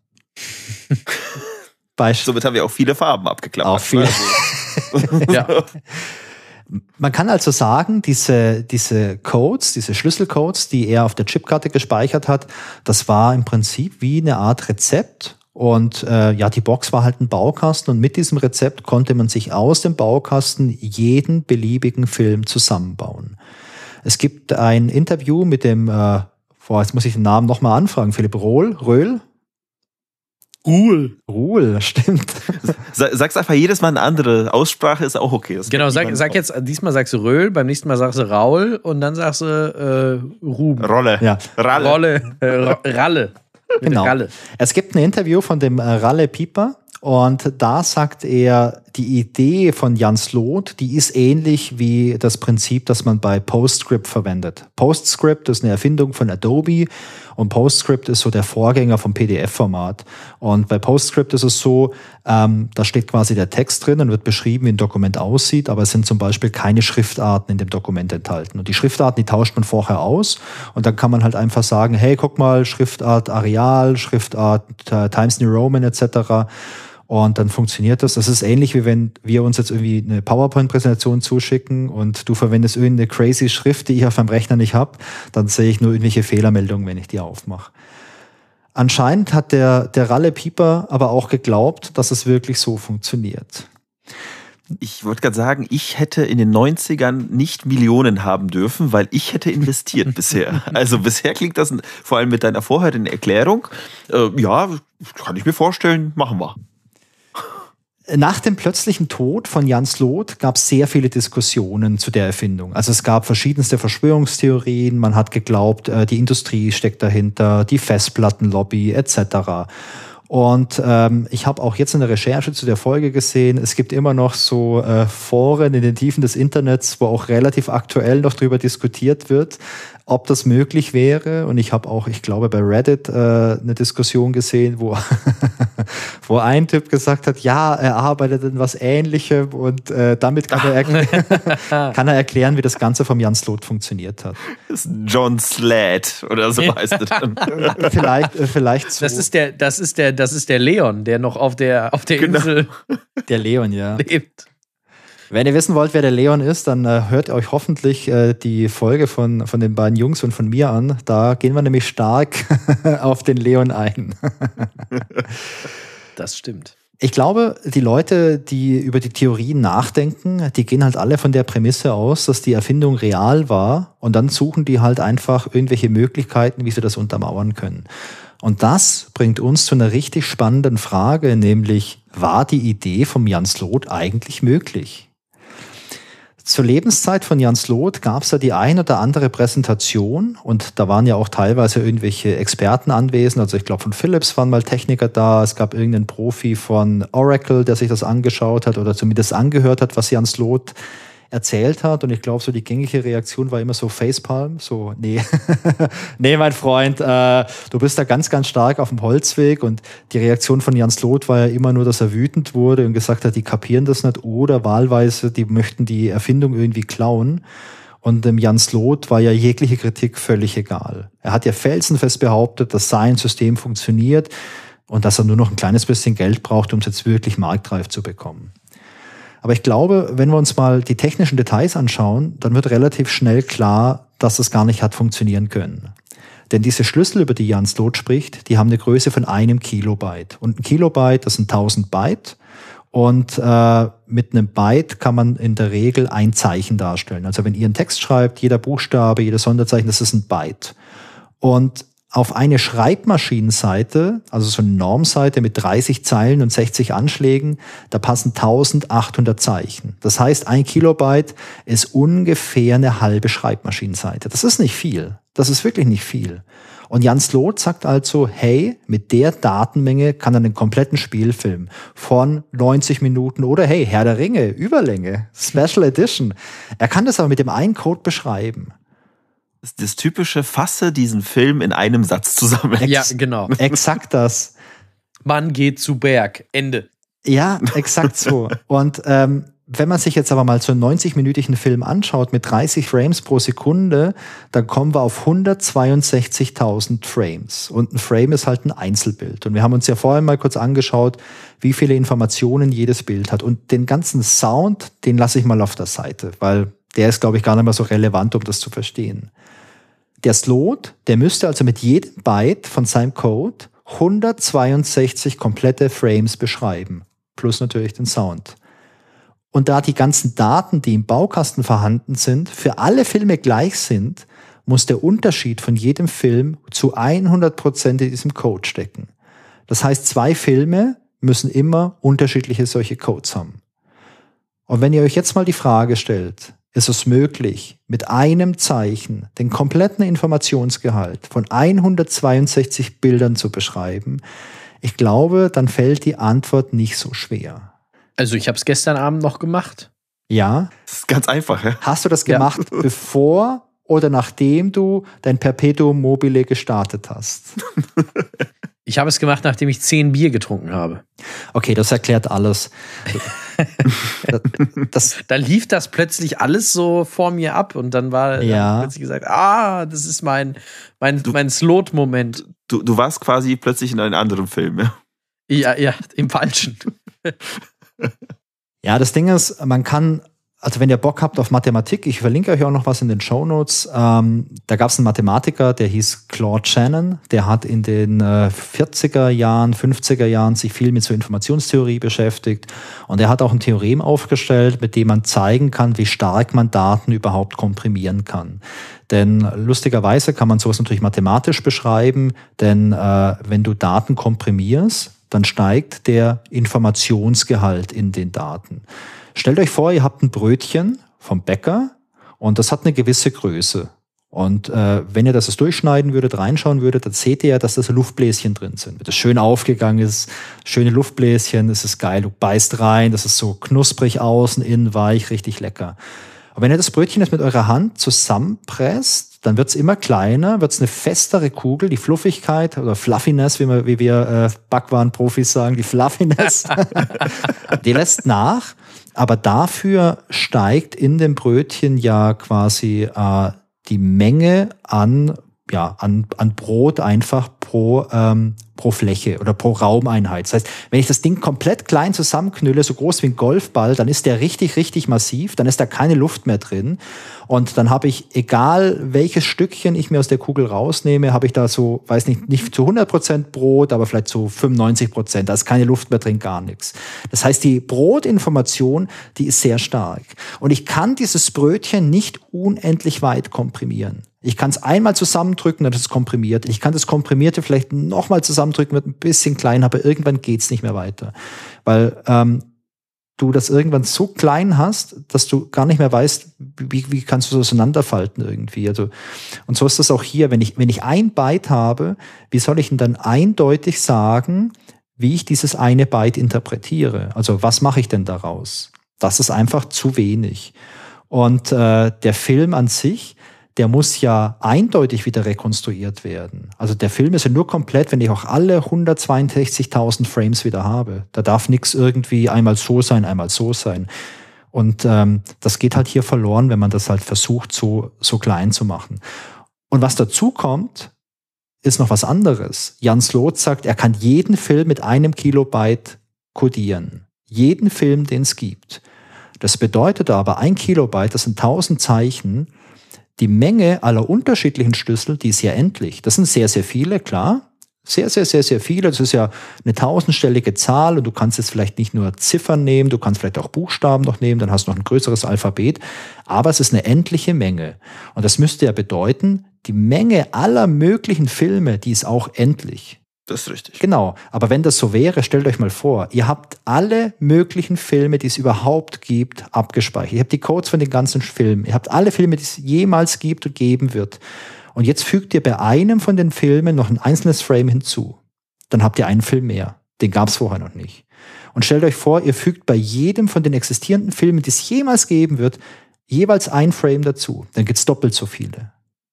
Somit haben wir auch viele Farben abgeklappert. Auch viele. Ja. Man kann also sagen, diese, diese Codes, diese Schlüsselcodes, die er auf der Chipkarte gespeichert hat, das war im Prinzip wie eine Art Rezept. Und äh, ja, die Box war halt ein Baukasten und mit diesem Rezept konnte man sich aus dem Baukasten jeden beliebigen Film zusammenbauen. Es gibt ein Interview mit dem, äh, boah, jetzt muss ich den Namen nochmal anfragen, Philipp Rohl, Röhl? Ruhl. Ruhl, stimmt. Sag's einfach jedes Mal eine andere Aussprache, ist auch okay. Das genau, sag, sag jetzt, diesmal sagst du Röhl, beim nächsten Mal sagst du Raul und dann sagst du äh, Ruben. Rolle. Ja. Ralle. Rolle. Äh, Ralle. Genau. Ralle. Es gibt ein Interview von dem Ralle Pieper und da sagt er, die Idee von Jan Slot, die ist ähnlich wie das Prinzip, das man bei PostScript verwendet. PostScript ist eine Erfindung von Adobe und PostScript ist so der Vorgänger vom P D F-Format. Und bei PostScript ist es so, ähm, da steht quasi der Text drin und wird beschrieben, wie ein Dokument aussieht, aber es sind zum Beispiel keine Schriftarten in dem Dokument enthalten. Und die Schriftarten, die tauscht man vorher aus und dann kann man halt einfach sagen, hey, guck mal, Schriftart Arial, Schriftart äh, Times New Roman et cetera. Und dann funktioniert das. Das ist ähnlich, wie wenn wir uns jetzt irgendwie eine PowerPoint-Präsentation zuschicken und du verwendest irgendeine crazy Schrift, die ich auf meinem Rechner nicht habe. Dann sehe ich nur irgendwelche Fehlermeldungen, wenn ich die aufmache. Anscheinend hat der, der Ralle Pieper aber auch geglaubt, dass es wirklich so funktioniert. Ich wollte gerade sagen, ich hätte in den neunzigern nicht Millionen haben dürfen, weil ich hätte investiert bisher. Also bisher klingt das, vor allem mit deiner vorherigen Erklärung, äh, ja, kann ich mir vorstellen, machen wir. Nach dem plötzlichen Tod von Jan Slot gab es sehr viele Diskussionen zu der Erfindung. Also es gab verschiedenste Verschwörungstheorien, man hat geglaubt, die Industrie steckt dahinter, die Festplattenlobby et cetera. Und ähm, ich habe auch jetzt in der Recherche zu der Folge gesehen, es gibt immer noch so äh, Foren in den Tiefen des Internets, wo auch relativ aktuell noch drüber diskutiert wird, ob das möglich wäre. Und ich habe auch, ich glaube, bei Reddit äh, eine Diskussion gesehen, wo, wo ein Typ gesagt hat, ja, er arbeitet in was Ähnlichem und äh, damit kann er, erklären, kann er erklären, wie das Ganze vom Jan Slot funktioniert hat. Das ist John Slad oder so heißt es dann. vielleicht, äh, vielleicht so. Das ist der, das ist der, das ist der Leon, der noch auf der, auf der Genau. Insel Der Leon, ja. lebt. Wenn ihr wissen wollt, wer der Leon ist, dann äh, hört euch hoffentlich äh, die Folge von, von den beiden Jungs und von mir an. Da gehen wir nämlich stark auf den Leon ein. Das stimmt. Ich glaube, die Leute, die über die Theorien nachdenken, die gehen halt alle von der Prämisse aus, dass die Erfindung real war und dann suchen die halt einfach irgendwelche Möglichkeiten, wie sie das untermauern können. Und das bringt uns zu einer richtig spannenden Frage, nämlich, war die Idee vom Jan Slot eigentlich möglich? Zur Lebenszeit von Jan Slot gab es ja die ein oder andere Präsentation und da waren ja auch teilweise irgendwelche Experten anwesend. Also ich glaube, von Philips waren mal Techniker da. Es gab irgendeinen Profi von Oracle, der sich das angeschaut hat oder zumindest angehört hat, was Jan Slot erzählt hat. Und ich glaube, so die gängige Reaktion war immer so Facepalm, so nee, nee, mein Freund, äh, du bist da ganz, ganz stark auf dem Holzweg. Und die Reaktion von Jan Slot war ja immer nur, dass er wütend wurde und gesagt hat, die kapieren das nicht oder wahlweise, die möchten die Erfindung irgendwie klauen. Und dem Jan Slot war ja jegliche Kritik völlig egal. Er hat ja felsenfest behauptet, dass sein System funktioniert und dass er nur noch ein kleines bisschen Geld braucht, um es jetzt wirklich marktreif zu bekommen. Aber ich glaube, wenn wir uns mal die technischen Details anschauen, dann wird relativ schnell klar, dass das gar nicht hat funktionieren können. Denn diese Schlüssel, über die Jan Slot spricht, die haben eine Größe von einem Kilobyte. Und ein Kilobyte, das sind tausend Byte. Und äh, mit einem Byte kann man in der Regel ein Zeichen darstellen. Also wenn ihr einen Text schreibt, jeder Buchstabe, jedes Sonderzeichen, das ist ein Byte. Und auf eine Schreibmaschinenseite, also so eine Normseite mit dreißig Zeilen und sechzig Anschlägen, da passen eintausendachthundert Zeichen. Das heißt, ein Kilobyte ist ungefähr eine halbe Schreibmaschinenseite. Das ist nicht viel. Das ist wirklich nicht viel. Und Jan Slot sagt also, hey, mit der Datenmenge kann er einen kompletten Spielfilm von neunzig Minuten oder hey, Herr der Ringe, Überlänge, Special Edition. Er kann das aber mit dem einen Code beschreiben. Das, das typische, fasse diesen Film in einem Satz zusammen. Ja, genau. Exakt das. Man geht zu Berg. Ende. Ja, exakt so. Und ähm, wenn man sich jetzt aber mal so einen neunzig-minütigen Film anschaut mit dreißig Frames pro Sekunde, dann kommen wir auf hundertzweiundsechzigtausend Frames. Und ein Frame ist halt ein Einzelbild. Und wir haben uns ja vorhin mal kurz angeschaut, wie viele Informationen jedes Bild hat. Und den ganzen Sound, den lasse ich mal auf der Seite, weil der ist, glaube ich, gar nicht mehr so relevant, um das zu verstehen. Der Slot, der müsste also mit jedem Byte von seinem Code hundertzweiundsechzig komplette Frames beschreiben. Plus natürlich den Sound. und da die ganzen Daten, die im Baukasten vorhanden sind, für alle Filme gleich sind, muss der Unterschied von jedem Film zu hundert Prozent in diesem Code stecken. Das heißt, zwei Filme müssen immer unterschiedliche solche Codes haben. Und wenn ihr euch jetzt mal die Frage stellt, ist es möglich, mit einem Zeichen den kompletten Informationsgehalt von hundertzweiundsechzig Bildern zu beschreiben? Ich glaube, dann fällt die Antwort nicht so schwer. Also ich habe es gestern Abend noch gemacht. Ja? Das ist ganz einfach, ja? Hast du das gemacht, ja, bevor oder nachdem du dein Perpetuum mobile gestartet hast? Ich habe es gemacht, nachdem ich zehn Bier getrunken habe. Okay, das erklärt alles. das, das, da lief das plötzlich alles so vor mir ab und dann war ja. plötzlich gesagt, ah, das ist mein, mein, du, mein Slot-Moment. Du, du warst quasi plötzlich in einem anderen Film, ja? Ja, ja, im Falschen. Ja, das Ding ist, man kann, also wenn ihr Bock habt auf Mathematik, ich verlinke euch auch noch was in den Shownotes, ähm, da gab es einen Mathematiker, der hieß Claude Shannon, der hat in den äh, vierziger Jahren, fünfziger Jahren sich viel mit so Informationstheorie beschäftigt und er hat auch ein Theorem aufgestellt, mit dem man zeigen kann, wie stark man Daten überhaupt komprimieren kann. Denn lustigerweise kann man sowas natürlich mathematisch beschreiben, denn äh, wenn du Daten komprimierst, dann steigt der Informationsgehalt in den Daten. Stellt euch vor, ihr habt ein Brötchen vom Bäcker und das hat eine gewisse Größe. Und äh, wenn ihr das jetzt durchschneiden würdet, reinschauen würdet, dann seht ihr ja, dass da so Luftbläschen drin sind. Wenn das schön aufgegangen ist, schöne Luftbläschen, das ist geil. Du beißt rein, das ist so knusprig außen, innen weich, richtig lecker. Und wenn ihr das Brötchen jetzt mit eurer Hand zusammenpresst, dann wird's immer kleiner, wird's eine festere Kugel, die Fluffigkeit oder Fluffiness, wie wir, wie wir äh, Backwaren-Profis sagen, die Fluffiness, die lässt nach. Aber dafür steigt in dem Brötchen ja quasi äh, die Menge an, ja, an, an Brot einfach pro, ähm, pro Fläche oder pro Raumeinheit. Das heißt, wenn ich das Ding komplett klein zusammenknülle, so groß wie ein Golfball, dann ist der richtig, richtig massiv, dann ist da keine Luft mehr drin. Und dann habe ich, egal welches Stückchen ich mir aus der Kugel rausnehme, habe ich da so, weiß nicht, nicht zu hundert Prozent Brot, aber vielleicht zu fünfundneunzig Prozent. Da ist keine Luft mehr drin, gar nichts. Das heißt, die Brotinformation, die ist sehr stark. Und ich kann dieses Brötchen nicht unendlich weit komprimieren. Ich kann es einmal zusammendrücken, dann ist es komprimiert. Ich kann das Komprimierte vielleicht nochmal zusammendrücken, wird ein bisschen klein, aber irgendwann geht's nicht mehr weiter. Weil ähm, du das irgendwann so klein hast, dass du gar nicht mehr weißt, wie, wie kannst du das auseinanderfalten irgendwie. Also, und so ist das auch hier. Wenn ich, wenn ich ein Byte habe, wie soll ich denn dann eindeutig sagen, wie ich dieses eine Byte interpretiere? Also was mache ich denn daraus? Das ist einfach zu wenig. Und äh, der Film an sich, der muss ja eindeutig wieder rekonstruiert werden. Also der Film ist ja nur komplett, wenn ich auch alle hundertzweiundsechzigtausend Frames wieder habe. Da darf nichts irgendwie einmal so sein, einmal so sein. Und ähm, das geht halt hier verloren, wenn man das halt versucht, so, so klein zu machen. Und was dazu kommt, ist noch was anderes. Jan Slot sagt, er kann jeden Film mit einem Kilobyte kodieren. Jeden Film, den es gibt. Das bedeutet aber, ein Kilobyte, das sind tausend Zeichen. Die Menge aller unterschiedlichen Schlüssel, die ist ja endlich. Das sind sehr, sehr viele, klar. Sehr, sehr, sehr, sehr viele. Das ist ja eine tausendstellige Zahl und du kannst jetzt vielleicht nicht nur Ziffern nehmen, du kannst vielleicht auch Buchstaben noch nehmen, dann hast du noch ein größeres Alphabet. Aber es ist eine endliche Menge. Und das müsste ja bedeuten, die Menge aller möglichen Filme, die ist auch endlich. Das ist richtig. Genau. Aber wenn das so wäre, stellt euch mal vor, ihr habt alle möglichen Filme, die es überhaupt gibt, abgespeichert. Ihr habt die Codes von den ganzen Filmen. Ihr habt alle Filme, die es jemals gibt und geben wird. Und jetzt fügt ihr bei einem von den Filmen noch ein einzelnes Frame hinzu. Dann habt ihr einen Film mehr. Den gab es vorher noch nicht. Und stellt euch vor, ihr fügt bei jedem von den existierenden Filmen, die es jemals geben wird, jeweils ein Frame dazu. Dann gibt es doppelt so viele.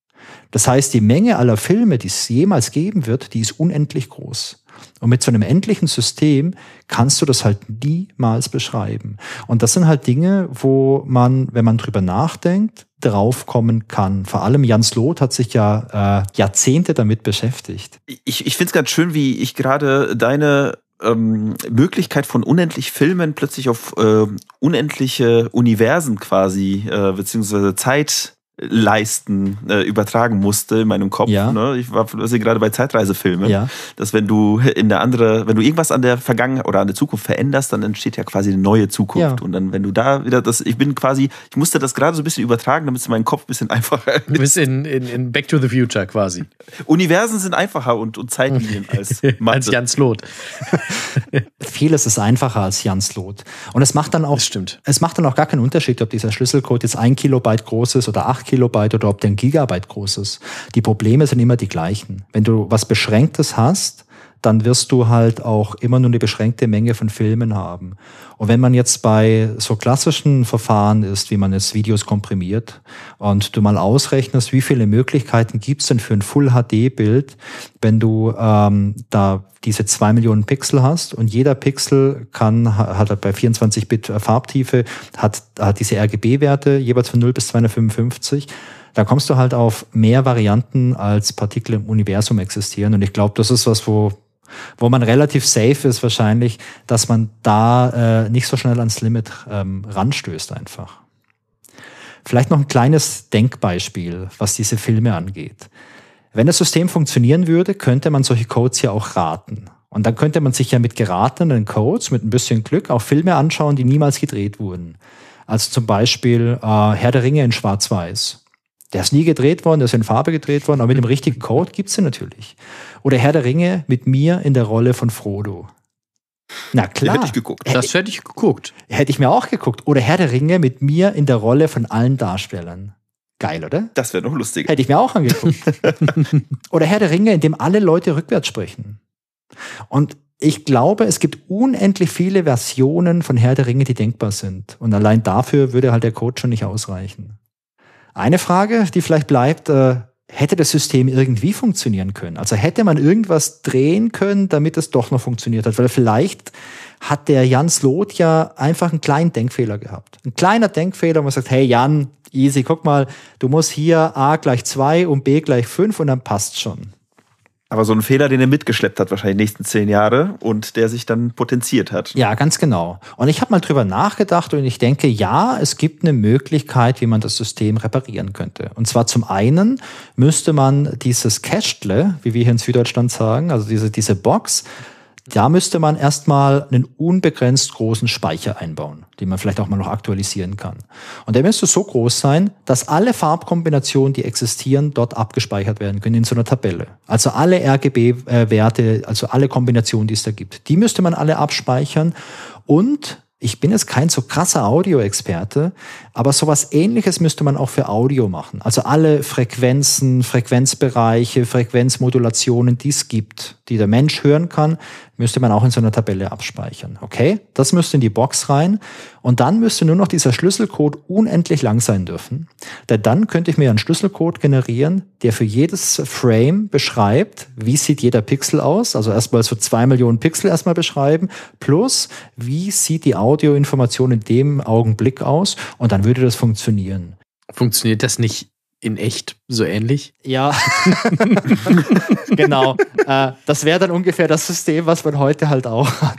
Das heißt, die Menge aller Filme, die es jemals geben wird, die ist unendlich groß. Und mit so einem endlichen System kannst du das halt niemals beschreiben. Und das sind halt Dinge, wo man, wenn man drüber nachdenkt, draufkommen kann. Vor allem Jan Slot hat sich ja äh, Jahrzehnte damit beschäftigt. Ich, ich finde es ganz schön, wie ich gerade deine ähm, Möglichkeit von unendlich Filmen plötzlich auf äh, unendliche Universen quasi, äh, beziehungsweise Zeit Leisten äh, übertragen musste in meinem Kopf. Ja. Ne? Ich war also gerade bei Zeitreisefilmen, Ja. dass wenn du in der andere, wenn du irgendwas an der Vergangenheit oder an der Zukunft veränderst, dann entsteht ja quasi eine neue Zukunft. Ja. Und dann, wenn du da wieder das, ich bin quasi, ich musste das gerade so ein bisschen übertragen, damit es in meinem Kopf ein bisschen einfacher Du bist in, in, in Back to the Future quasi. Universen sind einfacher und, und Zeitlinien als Mathe. Als Jan Slot. Vieles ist einfacher als Jan Slot. Und es macht dann auch, Das stimmt. es macht dann auch gar keinen Unterschied, ob dieser Schlüsselcode jetzt ein Kilobyte groß ist oder acht Kilobyte oder ob der ein Gigabyte groß ist. Die Probleme sind immer die gleichen. Wenn du was Beschränktes hast, dann wirst du halt auch immer nur eine beschränkte Menge von Filmen haben. Und wenn man jetzt bei so klassischen Verfahren ist, wie man jetzt Videos komprimiert und du mal ausrechnest, wie viele Möglichkeiten gibt's denn für ein Full-H D-Bild, wenn du ähm, da diese zwei Millionen Pixel hast und jeder Pixel kann, hat halt bei vierundzwanzig Bit Farbtiefe, hat, hat diese R G B-Werte jeweils von null bis zweihundertfünfundfünfzig. Da kommst du halt auf mehr Varianten, als Partikel im Universum existieren. Und ich glaube, das ist was, wo wo man relativ safe ist wahrscheinlich, dass man da äh, nicht so schnell ans Limit ähm, ranstößt einfach. Vielleicht noch ein kleines Denkbeispiel, was diese Filme angeht. Wenn das System funktionieren würde, könnte man solche Codes ja auch raten. Und dann könnte man sich ja mit geratenen Codes, mit ein bisschen Glück, auch Filme anschauen, die niemals gedreht wurden. Also zum Beispiel äh, Herr der Ringe in Schwarz-Weiß. Der ist nie gedreht worden, der ist in Farbe gedreht worden, aber mit dem richtigen Code gibt's den natürlich. Oder Herr der Ringe mit mir in der Rolle von Frodo. Na klar. Hätte ich geguckt. Das hätte ich geguckt. Hätte ich mir auch geguckt. Oder Herr der Ringe mit mir in der Rolle von allen Darstellern. Geil, oder? Das wäre noch lustig. Hätte ich mir auch angeguckt. Oder Herr der Ringe, in dem alle Leute rückwärts sprechen. Und ich glaube, es gibt unendlich viele Versionen von Herr der Ringe, die denkbar sind. Und allein dafür würde halt der Code schon nicht ausreichen. Eine Frage, die vielleicht bleibt, äh, hätte das System irgendwie funktionieren können? Also hätte man irgendwas drehen können, damit es doch noch funktioniert hat? Weil vielleicht hat der Jan Slot ja einfach einen kleinen Denkfehler gehabt. Ein kleiner Denkfehler, wo man sagt, hey Jan, easy, guck mal, du musst hier A gleich zwei und B gleich fünf und dann passt schon. Aber so ein Fehler, den er mitgeschleppt hat, wahrscheinlich die nächsten zehn Jahre und der sich dann potenziert hat. Ja, ganz genau. Und ich habe mal drüber nachgedacht und ich denke, ja, es gibt eine Möglichkeit, wie man das System reparieren könnte. Und zwar zum einen müsste man dieses Kästle, wie wir hier in Süddeutschland sagen, also diese, diese Box, da müsste man erstmal einen unbegrenzt großen Speicher einbauen, den man vielleicht auch mal noch aktualisieren kann. Und der müsste so groß sein, dass alle Farbkombinationen, die existieren, dort abgespeichert werden können in so einer Tabelle. Also alle R G B-Werte, also alle Kombinationen, die es da gibt, die müsste man alle abspeichern. Und ich bin jetzt kein so krasser Audio-Experte, aber sowas Ähnliches müsste man auch für Audio machen. Also alle Frequenzen, Frequenzbereiche, Frequenzmodulationen, die es gibt, die der Mensch hören kann, müsste man auch in so einer Tabelle abspeichern. Okay? Das müsste in die Box rein. Und dann müsste nur noch dieser Schlüsselcode unendlich lang sein dürfen. Denn dann könnte ich mir einen Schlüsselcode generieren, der für jedes Frame beschreibt, wie sieht jeder Pixel aus. Also erstmal so zwei Millionen Pixel erstmal beschreiben. Plus, wie sieht die Audioinformation in dem Augenblick aus. Und dann würde das funktionieren. Funktioniert das nicht in echt so ähnlich? Ja, genau. Äh, das wäre dann ungefähr das System, was man heute halt auch hat.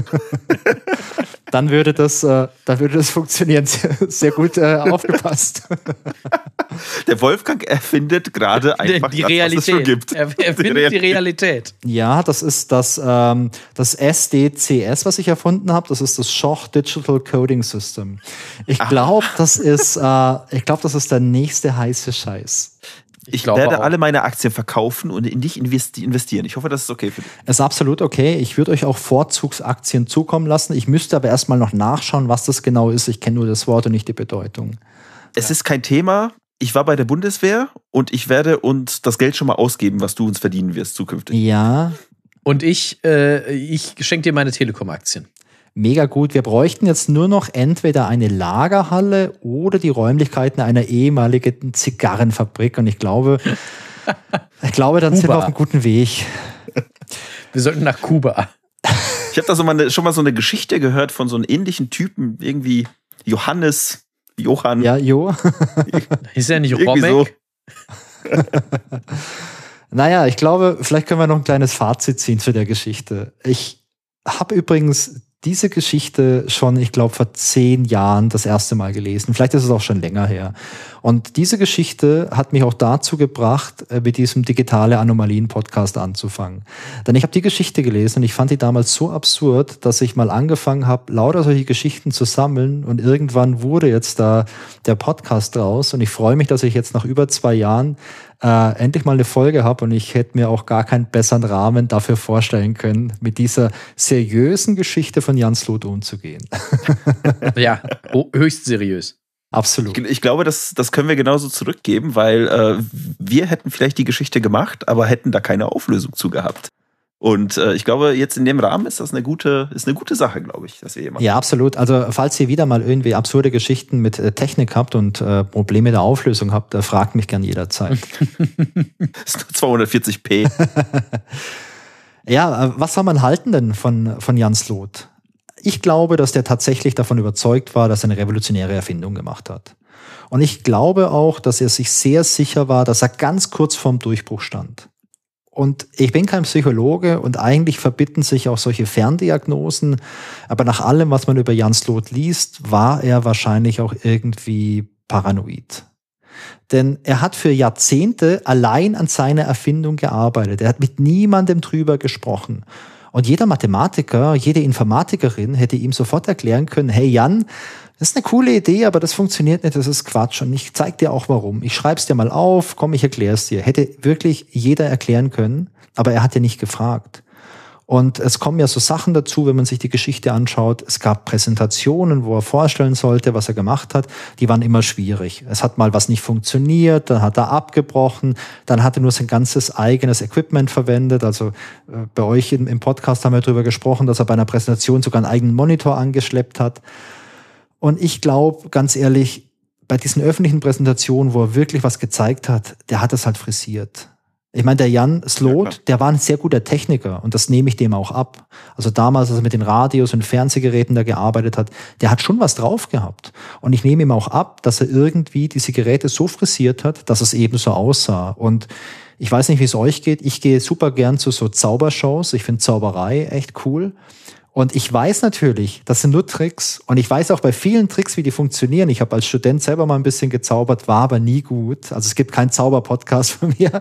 Dann würde das, äh, dann würde das funktionieren. Sehr, sehr gut äh, aufgepasst. Der Wolfgang erfindet gerade einfach die das, Realität. was es schon gibt. Er erfindet die Realität. Ja, das ist das, ähm, das S D C S, was ich erfunden habe. Das ist das Schoch Digital Coding System. Ich glaube, das ist, äh, ich glaube, das ist der nächste heiße Scheiß. Ich, ich werde auch alle meine Aktien verkaufen und in dich investieren. Ich hoffe, das ist okay für dich. Ist absolut okay. Ich würde euch auch Vorzugsaktien zukommen lassen. Ich müsste aber erstmal noch nachschauen, was das genau ist. Ich kenne nur das Wort und nicht die Bedeutung. Es ja. ist kein Thema. Ich war bei der Bundeswehr und ich werde uns das Geld schon mal ausgeben, was du uns verdienen wirst zukünftig. Ja. Und ich, äh, ich schenke dir meine Telekom-Aktien. Mega gut. Wir bräuchten jetzt nur noch entweder eine Lagerhalle oder die Räumlichkeiten einer ehemaligen Zigarrenfabrik. Und ich glaube, ich glaube, dann sind wir auf einem guten Weg. Wir sollten nach Kuba. Ich habe da so mal eine, schon mal so eine Geschichte gehört von so einem ähnlichen Typen, irgendwie Johannes, Johann. Ja, Jo. Ist ja nicht Romek? So. Naja, ich glaube, vielleicht können wir noch ein kleines Fazit ziehen zu der Geschichte. Ich habe übrigens diese Geschichte schon, ich glaube, vor zehn Jahren das erste Mal gelesen. Vielleicht ist es auch schon länger her. Und diese Geschichte hat mich auch dazu gebracht, mit diesem digitale Anomalien-Podcast anzufangen. Denn ich habe die Geschichte gelesen und ich fand die damals so absurd, dass ich mal angefangen habe, lauter solche Geschichten zu sammeln, und irgendwann wurde jetzt da der Podcast raus, und ich freue mich, dass ich jetzt nach über zwei Jahren äh, endlich mal eine Folge habe, und ich hätte mir auch gar keinen besseren Rahmen dafür vorstellen können, mit dieser seriösen Geschichte von Jan Slot umzugehen. Ja, oh, höchst seriös. Absolut. Ich, ich glaube, das, das können wir genauso zurückgeben, weil äh, wir hätten vielleicht die Geschichte gemacht, aber hätten da keine Auflösung zu gehabt. Und äh, ich glaube, jetzt in dem Rahmen ist das eine gute, ist eine gute Sache, glaube ich, dass wir hier machen. Ja, absolut. Also falls ihr wieder mal irgendwie absurde Geschichten mit äh, Technik habt und äh, Probleme der Auflösung habt, äh, fragt mich gern jederzeit. Das ist nur zweihundertvierzig p. Ja, äh, was soll man halten denn von, von Jan Slot? Ich glaube, dass der tatsächlich davon überzeugt war, dass er eine revolutionäre Erfindung gemacht hat. Und ich glaube auch, dass er sich sehr sicher war, dass er ganz kurz vorm Durchbruch stand. Und ich bin kein Psychologe, und eigentlich verbitten sich auch solche Ferndiagnosen. Aber nach allem, was man über Jan Slot liest, war er wahrscheinlich auch irgendwie paranoid. Denn er hat für Jahrzehnte allein an seiner Erfindung gearbeitet. Er hat mit niemandem drüber gesprochen. Und jeder Mathematiker, jede Informatikerin hätte ihm sofort erklären können, hey Jan, das ist eine coole Idee, aber das funktioniert nicht, das ist Quatsch. Und ich zeig dir auch warum. Ich schreib's dir mal auf, komm, ich erklär's dir. Hätte wirklich jeder erklären können, aber er hat ja nicht gefragt. Und es kommen ja so Sachen dazu, wenn man sich die Geschichte anschaut. Es gab Präsentationen, wo er vorstellen sollte, was er gemacht hat. Die waren immer schwierig. Es hat mal was nicht funktioniert, dann hat er abgebrochen, dann hat er nur sein ganzes eigenes Equipment verwendet. Also äh, bei euch im, im Podcast haben wir darüber gesprochen, dass er bei einer Präsentation sogar einen eigenen Monitor angeschleppt hat. Und ich glaube, ganz ehrlich, bei diesen öffentlichen Präsentationen, wo er wirklich was gezeigt hat, der hat das halt frisiert. Ich meine, der Jan Slot, ja, der war ein sehr guter Techniker, und das nehme ich dem auch ab. Also damals, als er mit den Radios und Fernsehgeräten da gearbeitet hat, der hat schon was drauf gehabt. Und ich nehme ihm auch ab, dass er irgendwie diese Geräte so frisiert hat, dass es eben so aussah. Und ich weiß nicht, wie es euch geht. Ich gehe super gern zu so Zaubershows. Ich finde Zauberei echt cool. Und ich weiß natürlich, das sind nur Tricks. Und ich weiß auch bei vielen Tricks, wie die funktionieren. Ich habe als Student selber mal ein bisschen gezaubert, war aber nie gut. Also es gibt keinen Zauberpodcast von mir.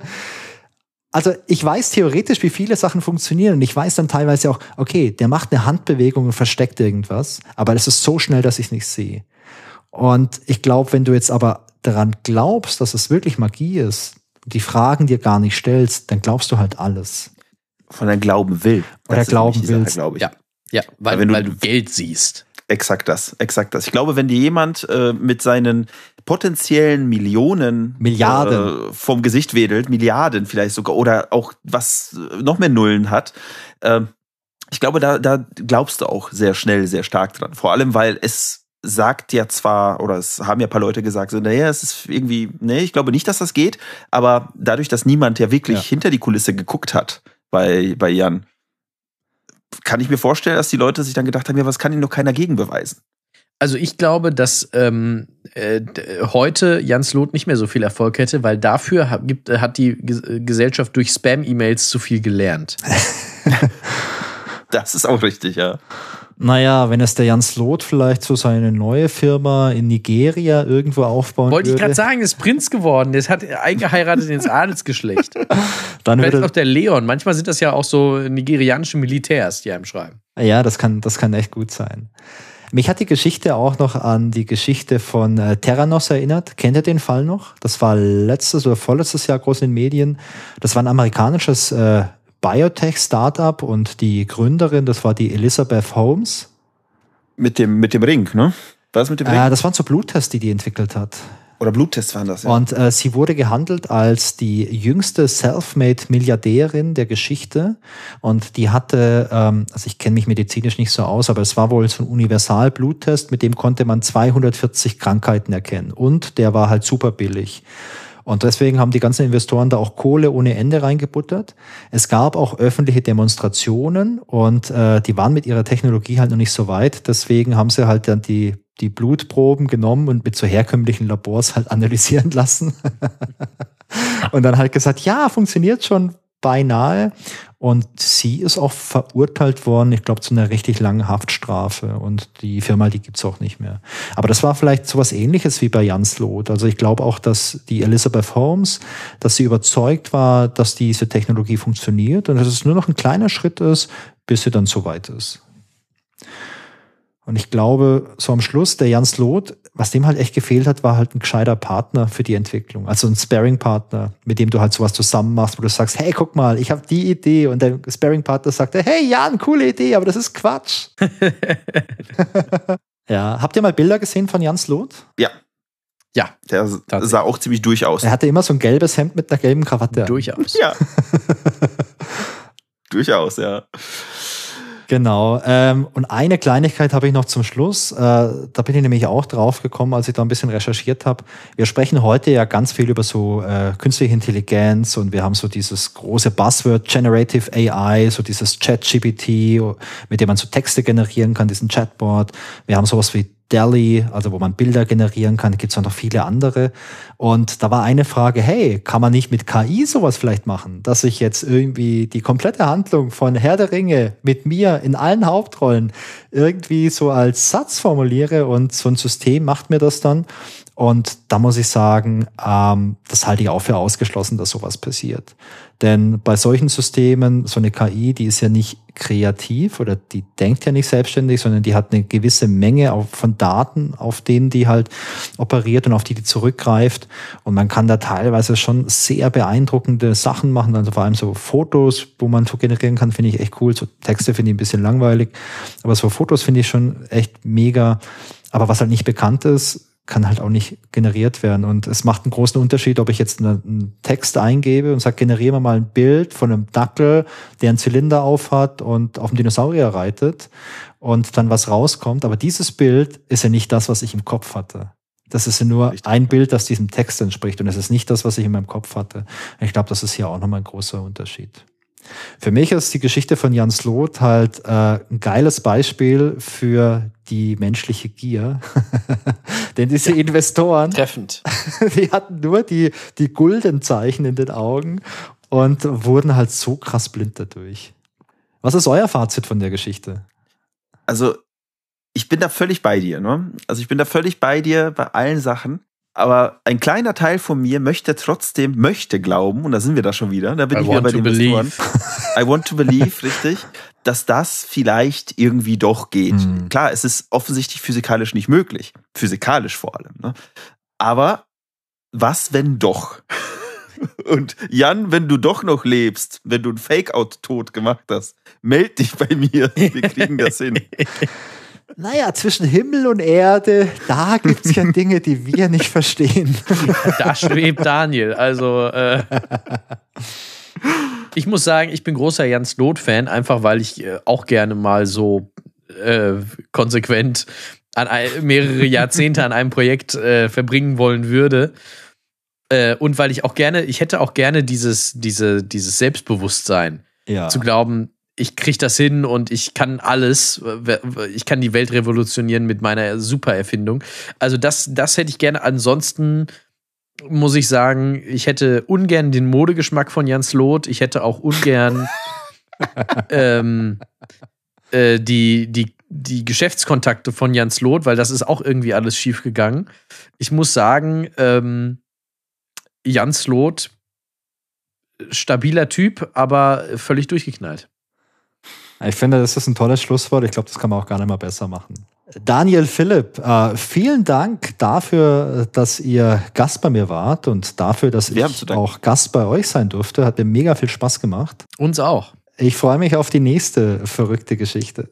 Also ich weiß theoretisch, wie viele Sachen funktionieren, und ich weiß dann teilweise auch, okay, der macht eine Handbewegung und versteckt irgendwas, aber das ist so schnell, dass ich es nicht sehe. Und ich glaube, wenn du jetzt aber daran glaubst, dass es wirklich Magie ist, die Fragen dir gar nicht stellst, dann glaubst du halt alles. Von deinem Glauben will. Oder glauben willst. Glaube ich. Ja, ja, weil, weil, du, weil du Geld siehst. Exakt das, exakt das. Ich glaube, wenn dir jemand äh, mit seinen potenziellen Millionen Milliarden äh, vom Gesicht wedelt, Milliarden vielleicht sogar, oder auch was äh, noch mehr Nullen hat, äh, ich glaube, da, da glaubst du auch sehr schnell, sehr stark dran. Vor allem, weil es sagt ja zwar, oder es haben ja ein paar Leute gesagt, so, naja, es ist irgendwie, nee, ich glaube nicht, dass das geht, aber dadurch, dass niemand ja wirklich ja. hinter die Kulisse geguckt hat bei, bei Jan, kann ich mir vorstellen, dass die Leute sich dann gedacht haben, ja, was kann ihnen noch keiner gegenbeweisen? Also ich glaube, dass ähm, äh, heute Jan Slot nicht mehr so viel Erfolg hätte, weil dafür hat, gibt, hat die G- Gesellschaft durch Spam-E-Mails zu viel gelernt. Das ist auch richtig, ja. Naja, wenn es der Jan Slot vielleicht so seine neue Firma in Nigeria irgendwo aufbauen Wollte würde. ich gerade sagen, der ist Prinz geworden. Der hat eingeheiratet ins Adelsgeschlecht. Dann Vielleicht würde noch der Leon. Manchmal sind das ja auch so nigerianische Militärs, die einem schreiben. Ja, das kann, das kann echt gut sein. Mich hat die Geschichte auch noch an die Geschichte von äh, Theranos erinnert. Kennt ihr den Fall noch? Das war letztes oder vorletztes Jahr groß in den Medien. Das war ein amerikanisches äh, Biotech-Startup, und die Gründerin, das war die Elizabeth Holmes. Mit dem, mit dem Ring, ne? War das mit dem Ring? Äh, das waren so Bluttests, die die entwickelt hat. Oder Bluttests waren das, ja. Und äh, sie wurde gehandelt als die jüngste Selfmade-Milliardärin der Geschichte. Und die hatte, ähm, also ich kenne mich medizinisch nicht so aus, aber es war wohl so ein Universal-Bluttest, mit dem konnte man zweihundertvierzig Krankheiten erkennen. Und der war halt super billig. Und deswegen haben die ganzen Investoren da auch Kohle ohne Ende reingebuttert. Es gab auch öffentliche Demonstrationen, und äh, die waren mit ihrer Technologie halt noch nicht so weit. Deswegen haben sie halt dann die, die Blutproben genommen und mit so herkömmlichen Labors halt analysieren lassen. Und dann halt gesagt, ja, funktioniert schon. beinahe. Und sie ist auch verurteilt worden, ich glaube, zu einer richtig langen Haftstrafe. Und die Firma, die gibt's auch nicht mehr. Aber das war vielleicht sowas Ähnliches wie bei Jan Slot. Also ich glaube auch, dass die Elizabeth Holmes, dass sie überzeugt war, dass diese Technologie funktioniert und dass es nur noch ein kleiner Schritt ist, bis sie dann so weit ist. Und ich glaube, so am Schluss, der Jan Slot, was dem halt echt gefehlt hat, war halt ein gescheiter Partner für die Entwicklung. Also ein Sparring-Partner, mit dem du halt sowas zusammen machst, wo du sagst, hey, guck mal, ich habe die Idee. Und der Sparring-Partner sagt, hey, Jan, coole Idee, aber das ist Quatsch. Ja, habt ihr mal Bilder gesehen von Jan Slot? Ja. Ja. Der sah auch ziemlich durch aus. Er hatte immer so ein gelbes Hemd mit einer gelben Krawatte. Durchaus. Ja. Durchaus, ja. Genau. Ähm, und eine Kleinigkeit habe ich noch zum Schluss. Äh, da bin ich nämlich auch drauf gekommen, als ich da ein bisschen recherchiert habe. Wir sprechen heute ja ganz viel über so äh, künstliche Intelligenz und wir haben so dieses große Buzzword Generative A I, so dieses ChatGPT, mit dem man so Texte generieren kann, diesen Chatbot. Wir haben sowas wie DALL-E, also wo man Bilder generieren kann, gibt es auch noch viele andere. Und da war eine Frage, hey, kann man nicht mit K I sowas vielleicht machen, dass ich jetzt irgendwie die komplette Handlung von Herr der Ringe mit mir in allen Hauptrollen irgendwie so als Satz formuliere und so ein System macht mir das dann. Und da muss ich sagen, ähm, das halte ich auch für ausgeschlossen, dass sowas passiert. Denn bei solchen Systemen, so eine K I, die ist ja nicht kreativ oder die denkt ja nicht selbstständig, sondern die hat eine gewisse Menge von Daten, auf denen die halt operiert und auf die die zurückgreift. Und man kann da teilweise schon sehr beeindruckende Sachen machen, also vor allem so Fotos, wo man so generieren kann, finde ich echt cool. So Texte finde ich ein bisschen langweilig, aber so Fotos finde ich schon echt mega. Aber was halt nicht bekannt ist, kann halt auch nicht generiert werden. Und es macht einen großen Unterschied, ob ich jetzt einen Text eingebe und sage, generiere mir mal ein Bild von einem Dackel, der einen Zylinder aufhat und auf dem Dinosaurier reitet und dann was rauskommt. Aber dieses Bild ist ja nicht das, was ich im Kopf hatte. Das ist ja nur Richtig. ein Bild, das diesem Text entspricht und es ist nicht das, was ich in meinem Kopf hatte. Ich glaube, das ist hier auch nochmal ein großer Unterschied. Für mich ist die Geschichte von Jan Slot halt äh, ein geiles Beispiel für die menschliche Gier. Denn diese ja, Investoren, treffend. Die hatten nur die, die Guldenzeichen in den Augen und wurden halt so krass blind dadurch. Was ist euer Fazit von der Geschichte? Also, ich bin da völlig bei dir, ne? Also, ich bin da völlig bei dir bei allen Sachen. Aber ein kleiner Teil von mir möchte trotzdem, möchte glauben, und da sind wir da schon wieder, da bin I ich wieder bei den believe. Investoren. I want to believe, richtig, dass das vielleicht irgendwie doch geht. Mhm. Klar, es ist offensichtlich physikalisch nicht möglich. Physikalisch vor allem. Ne? Aber was, wenn doch? Und Jan, wenn du doch noch lebst, wenn du einen Fake-Out-Tod gemacht hast, meld dich bei mir. Wir kriegen das hin. Naja, zwischen Himmel und Erde, da gibt's ja Dinge, die wir nicht verstehen. Da schwebt Daniel. Also, äh, ich muss sagen, ich bin großer Jan Slot-Fan, einfach weil ich äh, auch gerne mal so äh, konsequent an ein, mehrere Jahrzehnte an einem Projekt äh, verbringen wollen würde. Äh, und weil ich auch gerne, ich hätte auch gerne dieses, diese, dieses Selbstbewusstsein, ja. zu glauben, ich krieg das hin und ich kann alles, ich kann die Welt revolutionieren mit meiner Supererfindung. Also das, das hätte ich gerne. Ansonsten muss ich sagen, ich hätte ungern den Modegeschmack von Jan Slot. Ich hätte auch ungern ähm, äh, die, die, die Geschäftskontakte von Jan Slot, weil das ist auch irgendwie alles schief gegangen. Ich muss sagen, ähm, Jan Slot, stabiler Typ, aber völlig durchgeknallt. Ich finde, das ist ein tolles Schlusswort. Ich glaube, das kann man auch gar nicht mal besser machen. Daniel Philipp, äh, vielen Dank dafür, dass ihr Gast bei mir wart und dafür, dass Wir ich auch Gast bei euch sein durfte. Hat mir mega viel Spaß gemacht. Uns auch. Ich freue mich auf die nächste verrückte Geschichte.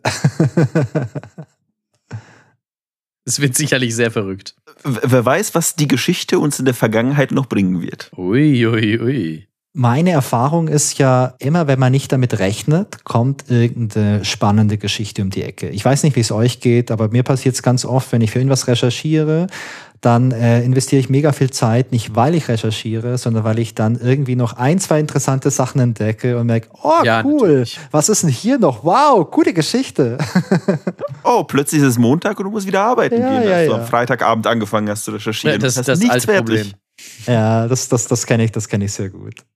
Es wird sicherlich sehr verrückt. Wer weiß, was die Geschichte uns in der Vergangenheit noch bringen wird. Ui, ui, ui. Meine Erfahrung ist ja, immer wenn man nicht damit rechnet, kommt irgendeine spannende Geschichte um die Ecke. Ich weiß nicht, wie es euch geht, aber mir passiert es ganz oft, wenn ich für irgendwas recherchiere, dann äh, investiere ich mega viel Zeit, nicht weil ich recherchiere, sondern weil ich dann irgendwie noch ein, zwei interessante Sachen entdecke und merke, oh ja, cool, natürlich. Was ist denn hier noch? Wow, gute Geschichte. Oh, plötzlich ist es Montag und du musst wieder arbeiten ja, gehen, ja, als du ja. am Freitagabend angefangen hast zu recherchieren. Ja, das, das ist das, das alte Problem. Ja, das, das, das kenne ich, das kenne ich sehr gut.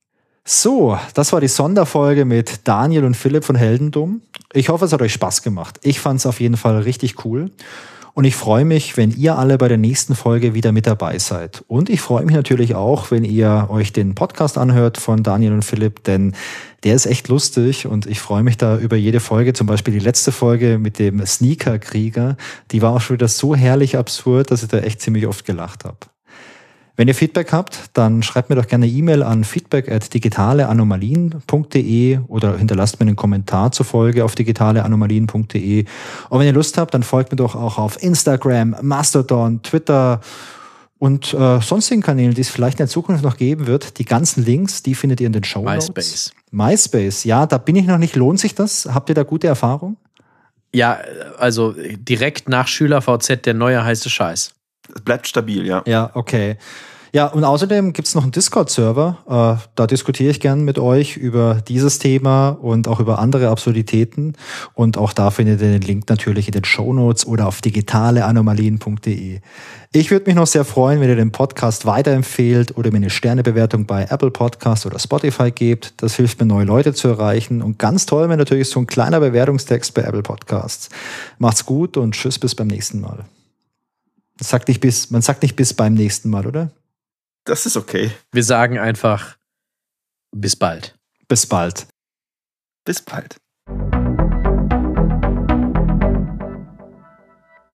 So, das war die Sonderfolge mit Daniel und Philipp von Heldendum. Ich hoffe, es hat euch Spaß gemacht. Ich fand es auf jeden Fall richtig cool. Und ich freue mich, wenn ihr alle bei der nächsten Folge wieder mit dabei seid. Und ich freue mich natürlich auch, wenn ihr euch den Podcast anhört von Daniel und Philipp, denn der ist echt lustig und ich freue mich da über jede Folge. Zum Beispiel die letzte Folge mit dem Sneaker-Krieger. Die war auch schon wieder so herrlich absurd, dass ich da echt ziemlich oft gelacht habe. Wenn ihr Feedback habt, dann schreibt mir doch gerne eine E-Mail an feedback at digitaleanomalien punkt de oder hinterlasst mir einen Kommentar zur Folge auf digitaleanomalien punkt de. Und wenn ihr Lust habt, dann folgt mir doch auch auf Instagram, Mastodon, Twitter und äh, sonstigen Kanälen, die es vielleicht in der Zukunft noch geben wird. Die ganzen Links, die findet ihr in den Shownotes. MySpace. MySpace, ja, da bin ich noch nicht. Lohnt sich das? Habt ihr da gute Erfahrung? Ja, also direkt nach SchülerVZ der neue heiße Scheiß. Es bleibt stabil, ja. Ja, okay. Ja, und außerdem gibt es noch einen Discord-Server. Äh, da diskutiere ich gern mit euch über dieses Thema und auch über andere Absurditäten. Und auch da findet ihr den Link natürlich in den Shownotes oder auf digitaleanomalien punkt de. Ich würde mich noch sehr freuen, wenn ihr den Podcast weiterempfehlt oder mir eine Sternebewertung bei Apple Podcast oder Spotify gebt. Das hilft mir, neue Leute zu erreichen. Und ganz toll wäre natürlich so ein kleiner Bewertungstext bei Apple Podcasts. Macht's gut und tschüss, bis beim nächsten Mal. Man sagt nicht bis, man sagt nicht bis beim nächsten Mal, oder? Das ist okay. Wir sagen einfach bis bald. Bis bald. Bis bald.